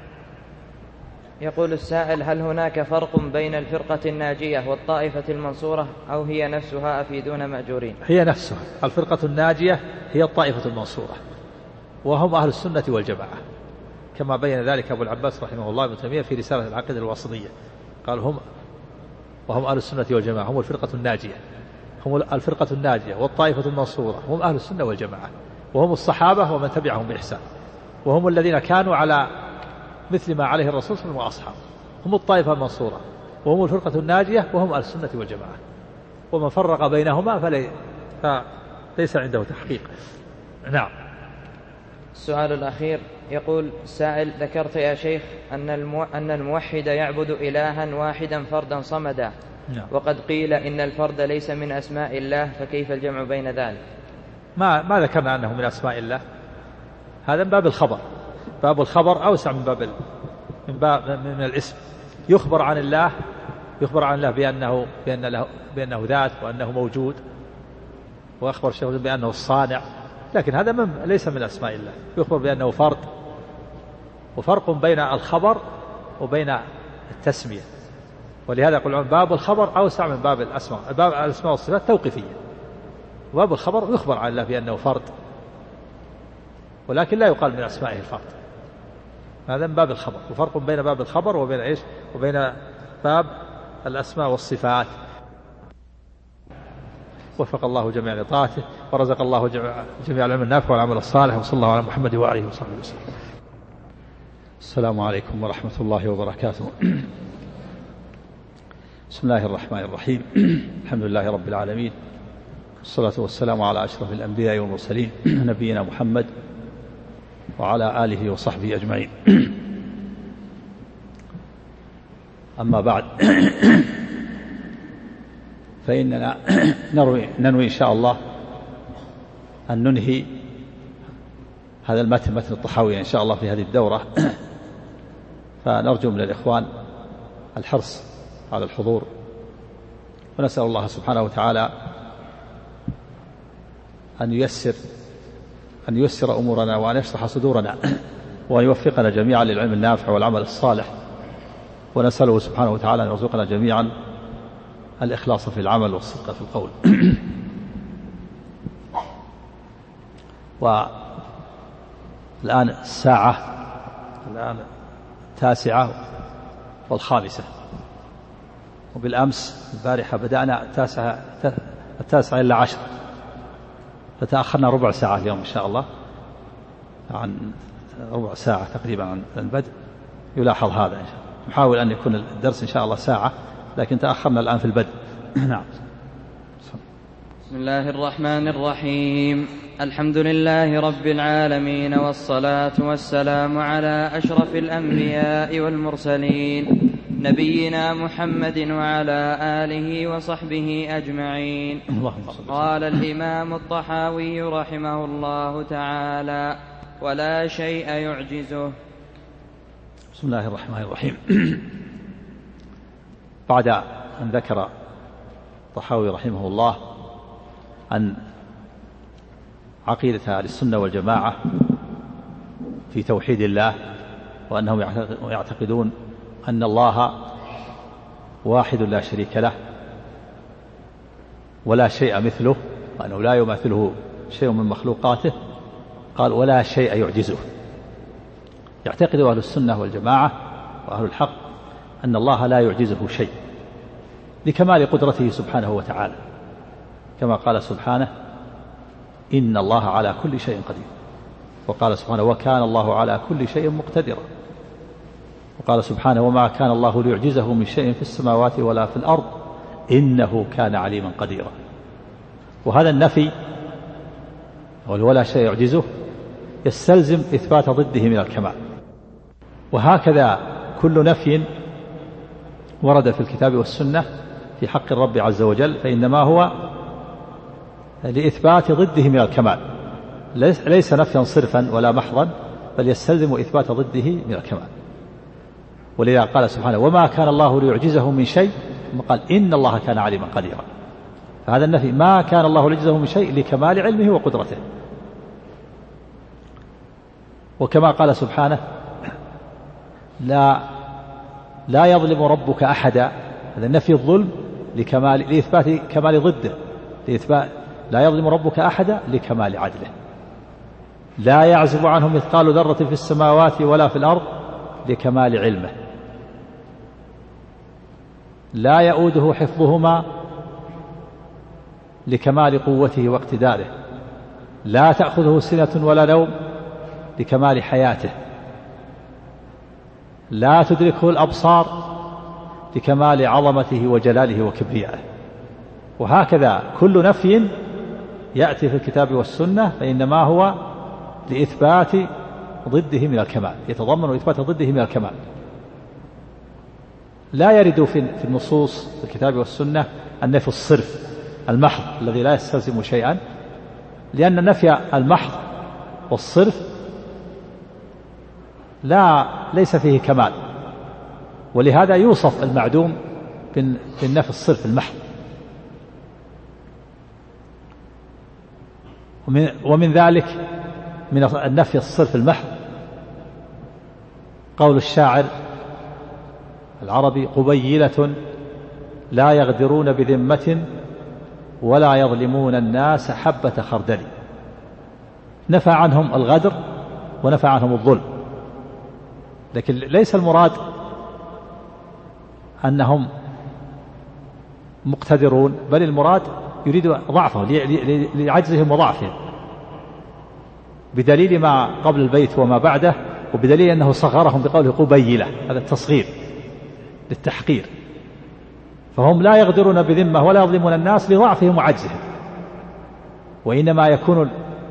يقول السائل: هل هناك فرق بين الفرقة الناجية والطائفة المنصورة، أو هي نفسها أفيدون مأجورين؟ هي نفسها. الفرقة الناجية هي الطائفة المنصورة، وهم أهل السنة والجماعة، كما بين ذلك أبو العباس رحمه الله ابن تيمية في رسالة العقيدة الواسطية، قال هم وهم أهل السنة والجماعة، هم الفرقة الناجية، هم الفرقة الناجية والطائفة المنصورة، هم أهل السنة والجماعة، وهم الصحابة ومن تبعهم بإحسان، وهم الذين كانوا على مثل ما عليه الرسول صلى الله عليه وسلم وأصحابه، هم الطائفة المنصورة وهم الفرقة الناجية وهم أهل السنة والجماعة. ومن فرق بينهما فلي... فليس عنده تحقيق. نعم. السؤال الأخير يقول السائل: ذكرت يا شيخ أن المو... أن الموحد يعبد إلها واحدا فردا صمدا، نعم. وقد قيل إن الفرد ليس من أسماء الله، فكيف الجمع بين ذلك؟ ما ما ذكرنا أنه من أسماء الله، هذا من باب الخبر. باب الخبر أوسع من باب ال... من باب من الاسم. يخبر عن الله يخبر عن الله بأنه بأن له بأنه ذات وأنه موجود، وأخبر الشيخ بأنه الصانع، لكن هذا من ليس من أسماء الله. يخبر بأنه فرد، وفرق بين الخبر وبين التسمية. ولهذا يقول باب الخبر أوسع من باب الأسماء. باب الأسماء والصفات توقيفية، وباب الخبر يخبر عن الله بأنه فرد، ولكن لا يقال من أسمائه الفرد. هذا من باب الخبر، وفرق بين باب الخبر وبين إيش وبين باب الأسماء والصفات. وفق الله جميع لطاعته، ورزق الله جميع العلم النافع والعمل الصالح، وصلى الله على محمد وآله وصحبه وسلم. السلام عليكم ورحمة الله وبركاته. بسم الله الرحمن الرحيم. الحمد لله رب العالمين، والصلاة والسلام على أشرف الأنبياء والمرسلين، نبينا محمد وعلى آله وصحبه أجمعين. أما بعد، فإننا نروي ننوي إن شاء الله أن ننهي هذا المتن متن الطحاوية إن شاء الله في هذه الدورة، فنرجو من الإخوان الحرص على الحضور، ونسأل الله سبحانه وتعالى أن ييسر أن ييسر أمورنا، وأن يشرح صدورنا، وأن يوفقنا جميعا للعلم النافع والعمل الصالح، ونسأله سبحانه وتعالى أن يرزقنا جميعا الإخلاص في العمل والصدق في القول. والآن الساعة الآن تاسعة والخامسة، وبالأمس البارحة بدأنا التاسعة التاسعة إلا عشر، فتأخرنا ربع ساعة اليوم إن شاء الله، عن ربع ساعة تقريبا عن البدء. يلاحظ هذا إن شاء الله. نحاول أن يكون الدرس إن شاء الله ساعة، لكن تأخرنا الآن في البدء. نعم. بسم الله الرحمن الرحيم. الحمد لله رب العالمين، والصلاة والسلام على أشرف الأنبياء والمرسلين، نبينا محمد وعلى آله وصحبه أجمعين. قال الإمام الطحاوي رحمه الله تعالى: ولا شيء يعجزه. بسم الله الرحمن الرحيم. بعد أن ذكر الطحاوي رحمه الله أن عقيدة أهل السنة والجماعة في توحيد الله، وأنهم يعتقدون أن الله واحد لا شريك له ولا شيء مثله، وأنه لا يماثله شيء من مخلوقاته، قال: ولا شيء يعجزه. يعتقد أهل السنة والجماعة وأهل الحق أن الله لا يعجزه شيء لكمال قدرته سبحانه وتعالى، كما قال سبحانه: إن الله على كل شيء قدير. وقال سبحانه: وكان الله على كل شيء مقتدرا. وقال سبحانه: وما كان الله ليعجزه من شيء في السماوات ولا في الأرض إنه كان عليما قديرا. وهذا النفي ولا شيء يعجزه يستلزم إثبات ضده من الكمال. وهكذا كل نفي ورد في الكتاب والسنة في حق الرب عز وجل فإنما هو لإثبات ضده من الكمال، ليس نفيا صرفا ولا محضا، بل يستلزم إثبات ضده من الكمال. ولذا قال سبحانه: وما كان الله ليعجزه من شيء، ثم قال: إن الله كان عليما قديرا. فهذا النفي ما كان الله ليعجزه من شيء لكمال علمه وقدرته. وكما قال سبحانه: لا لا يظلم ربك أحدا. هذا نفي الظلم لكمال لإثبات كمال ضده، لإثبات لا يظلم ربك أحدا لكمال عدله. لا يعزب عنه مثقال ذرة في السماوات ولا في الأرض لكمال علمه. لا يؤوده حفظهما لكمال قوته واقتداره. لا تأخذه سنة ولا نوم لكمال حياته. لا تدركه الأبصار لكمال عظمته وجلاله وكبريائه. وهكذا كل نفي يأتي في الكتاب والسنة فإنما هو لإثبات ضده من الكمال، يتضمن إثبات ضده من الكمال. لا يرد في النصوص في الكتاب والسنة النفي الصرف المحض الذي لا يستلزم شيئا، لأن النفي المحض والصرف لا ليس فيه كمال، ولهذا يوصف المعدوم بالنفي الصرف المحض. ومن, ومن ذلك من النفي الصرف المحض قول الشاعر العربي: قبيلة لا يغدرون بذمة ولا يظلمون الناس حبة خردل. نفى عنهم الغدر ونفى عنهم الظلم، لكن ليس المراد أنهم مقتدرون، بل المراد يريد ضعفهم لعجزهم وضعفهم، بدليل ما قبل البيت وما بعده، وبدليل أنه صغرهم بقوله قبيلة، هذا التصغير للتحقير. فهم لا يغدرون بذمة ولا يظلمون الناس لضعفهم وعجزهم، وإنما يكون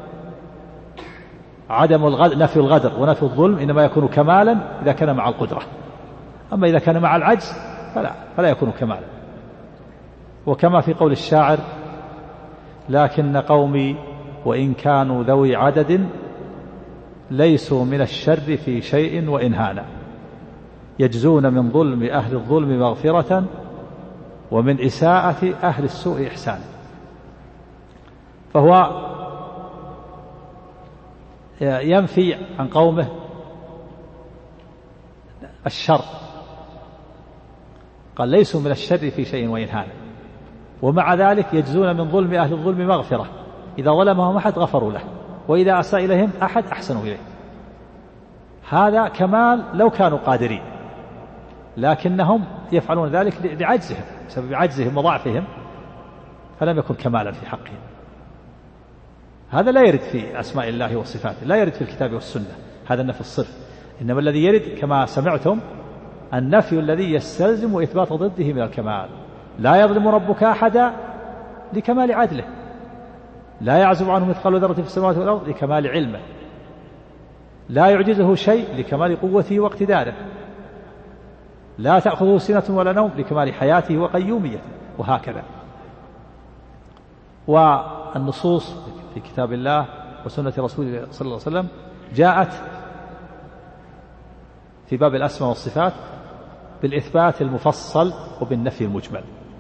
عدم الغدر نفي الغدر ونفي الظلم إنما يكون كمالا إذا كان مع القدرة، أما إذا كان مع العجز فلا, فلا يكون كمالا. وكما في قول الشاعر: لكن قومي وإن كانوا ذوي عدد ليسوا من الشر في شيء وإن هانا، يجزون من ظلم أهل الظلم مغفرة ومن إساءة أهل السوء إحسانا. فهو ينفي عن قومه الشر، قال: ليسوا من الشر في شيء وإن هانا، ومع ذلك يجزون من ظلم أهل الظلم مغفرة، إذا ظلمهم أحد غفروا له، وإذا أساء إليهم أحد أحسنوا إليه. هذا كمال لو كانوا قادرين، لكنهم يفعلون ذلك لعجزهم، بسبب عجزهم وضعفهم، فلم يكن كمالا في حقهم. هذا لا يرد في أسماء الله وصفاته، لا يرد في الكتاب والسنة هذا النفي الصرف. إنما الذي يرد كما سمعتم النفي الذي يستلزم إثبات ضده من الكمال. لا يظلم ربك أحدا لكمال عدله، لا يعزب عنه مثقال ذرة في السماوات والأرض لكمال علمه، لا يعجزه شيء لكمال قوته واقتداره، لا تأخذه سنة ولا نوم لكمال حياته وقيوميته، وهكذا. والنصوص في كتاب الله وسنة رسوله صلى الله عليه وسلم جاءت في باب الأسماء والصفات بالإثبات المفصل وبالنفي المجمل.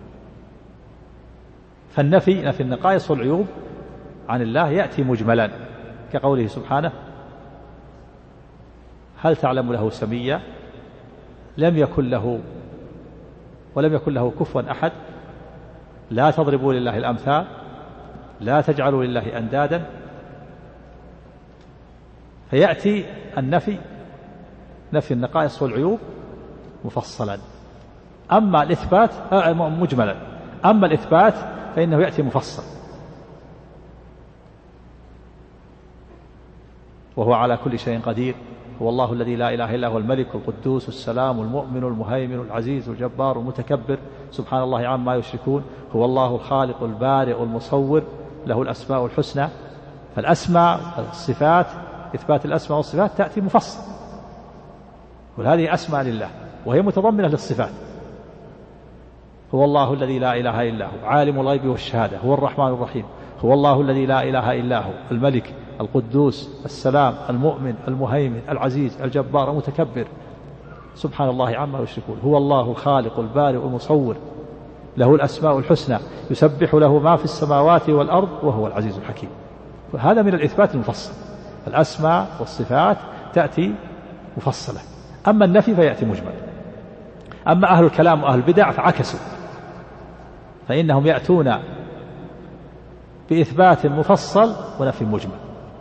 فالنفي نفي النقائص والعيوب عن الله يأتي مجملا كقوله سبحانه: هل تعلم له سميا، لم يكن له ولم يكن له كفوا أحد، لا تضربوا لله الأمثال، لا تجعلوا لله أندادا. فيأتي النفي نفي النقائص والعيوب مفصلا، أما الإثبات مجملا، أما الإثبات فإنه يأتي مفصل. وهو على كل شيء قدير، هو الله الذي لا إله إلا هو الملك القدوس السلام المؤمن المهيمن العزيز الجبار المتكبر سبحان الله عما يشركون، هو الله الخالق البارئ المصور له الأسماء الحسنى. فالأسماء الصفات إثبات الأسماء والصفات تأتي مفصل، وهذه أسماء لله وهي متضمنة للصفات. هو الله الذي لا إله إلا هو عالم الغيب والشهادة، هو الرحمن الرحيم، هو الله الذي لا إله إلا هو الملك القدوس السلام المؤمن المهيمن العزيز الجبار المتكبر سبحان الله عما يشركون، هو الله الخالق البارئ المصور له الأسماء الحسنى يسبح له ما في السماوات والأرض وهو العزيز الحكيم. هذا من الإثبات المفصل. الأسماء والصفات تأتي مفصلة، أما النفي فيأتي مجمل. أما أهل الكلام وأهل البدع فعكسوا، فإنهم يأتون بإثبات مفصل ونفي مجمل،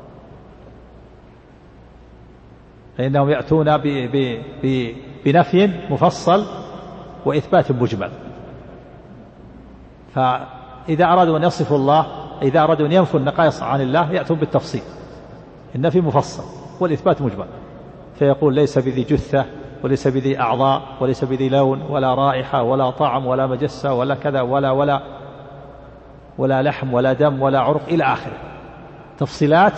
فإنهم يأتون بنفي مفصل وإثبات مجمل. فإذا أرادوا أن يصفوا الله، إذا أرادوا أن ينفوا النقائص عن الله يأتون بالتفصيل، النفي مفصل والإثبات مجمل، فيقول ليس بذي جثة وليس بذي أعضاء وليس بذي لون ولا رائحة ولا طعم ولا مجسة ولا كذا ولا ولا ولا لحم ولا دم ولا عرق إلى آخره، تفصيلات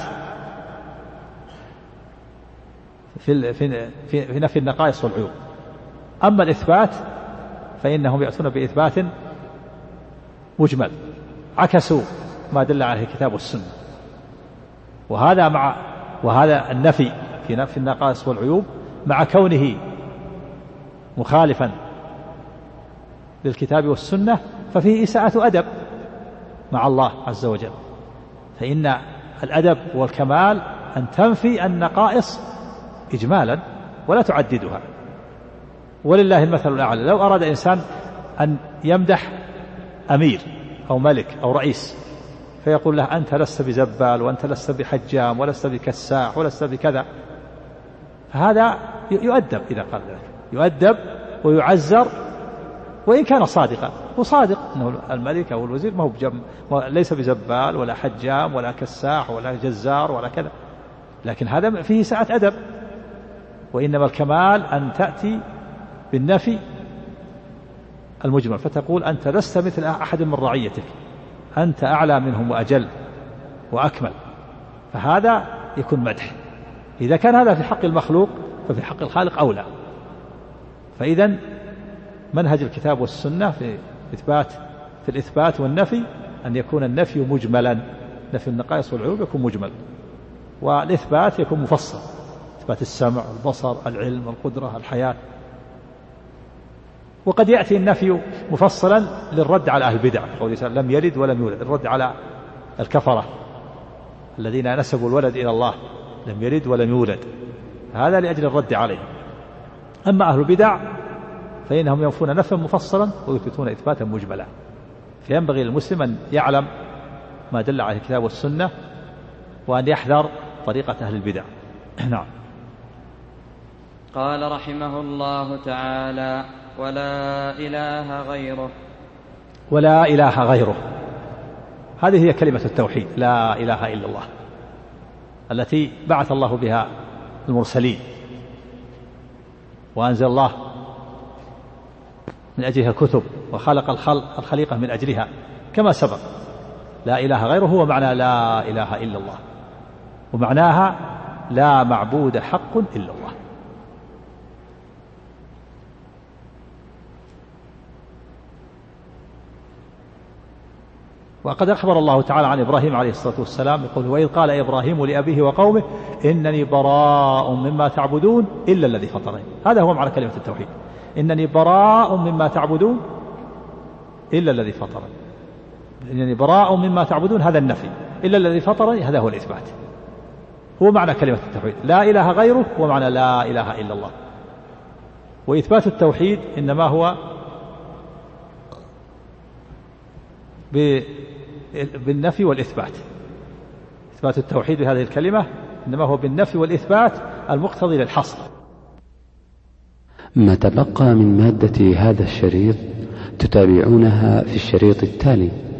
في في في نفي النقائص والعيوب. أما الإثبات فإنهم يأتون بإثبات مجمل، عكسوا ما دل عليه الكتاب والسنة. وهذا مع وهذا النفي في نفي النقائص والعيوب مع كونه مخالفا للكتاب والسنة ففيه إساءة أدب مع الله عز وجل. فإن الأدب والكمال أن تنفي النقائص إجمالا ولا تعددها. ولله المثل الأعلى، لو أراد إنسان أن يمدح أمير أو ملك أو رئيس فيقول له أنت لست بزبال وأنت لست بحجام ولست بكساح ولست بكذا، فهذا يؤدب. إذا قال ذلك يؤدب ويعزر وإن كان صادقا، وصادق أنه الملك أو الوزير ما هو بجم... ليس بزبال ولا حجام ولا كساح ولا جزار ولا كذا، لكن هذا فيه سعة أدب. وإنما الكمال أن تأتي بالنفي المجمل، فتقول أنت لست مثل أحد من رعيتك، أنت أعلى منهم وأجل وأكمل، فهذا يكون مدح. إذا كان هذا في حق المخلوق ففي حق الخالق أولى. فإذن منهج الكتاب والسنة في إثبات في الإثبات والنفي أن يكون النفي مجملا، نفي النقائص والعيوب يكون مجمل، والإثبات يكون مفصل، إثبات السمع البصر العلم القدرة الحياة. وقد يأتي النفي مفصلا للرد على أهل البدع، قوله لم يلد ولم يولد، الرد على الكفرة الذين نسبوا الولد إلى الله، لم يلد ولم يولد، هذا لأجل الرد عليه. أما أهل البدع فإنهم ينفون نفيا مفصلا ويثبتون إثباتا مجملا. فينبغي للمسلم أن يعلم ما دل عليه الكتاب والسنة وأن يحذر طريقة أهل البدع. نعم. قال رحمه الله تعالى: ولا إله غيره. ولا إله غيره، هذه هي كلمة التوحيد، لا إله إلا الله، التي بعث الله بها المرسلين، وأنزل الله من أجلها الكتب، وخلق الخلق الخليقة من أجلها كما سبق. لا إله غيره هو معنى لا إله إلا الله، ومعناها لا معبود حق إلا الله. وقد أخبر الله تعالى عن إبراهيم عليه الصلاة والسلام يقول: وإذ قال إبراهيم لأبيه وقومه إنني براء مما تعبدون إلا الذي فطرني. هذا هو معنى كلمة التوحيد، إنني براء مما تعبدون إلا الذي فطرني. إنني براء مما تعبدون هذا النفي، إلا الذي فطرني هذا هو الإثبات. هو معنى كلمة التوحيد، لا إله غيره هو معنى لا إله إلا الله. وإثبات التوحيد إنما هو بالنفي والإثبات. إثبات التوحيد بهذه الكلمة إنما هو بالنفي والإثبات المقتضي للحصر. ما تبقى من مادة هذا الشريط تتابعونها في الشريط التالي.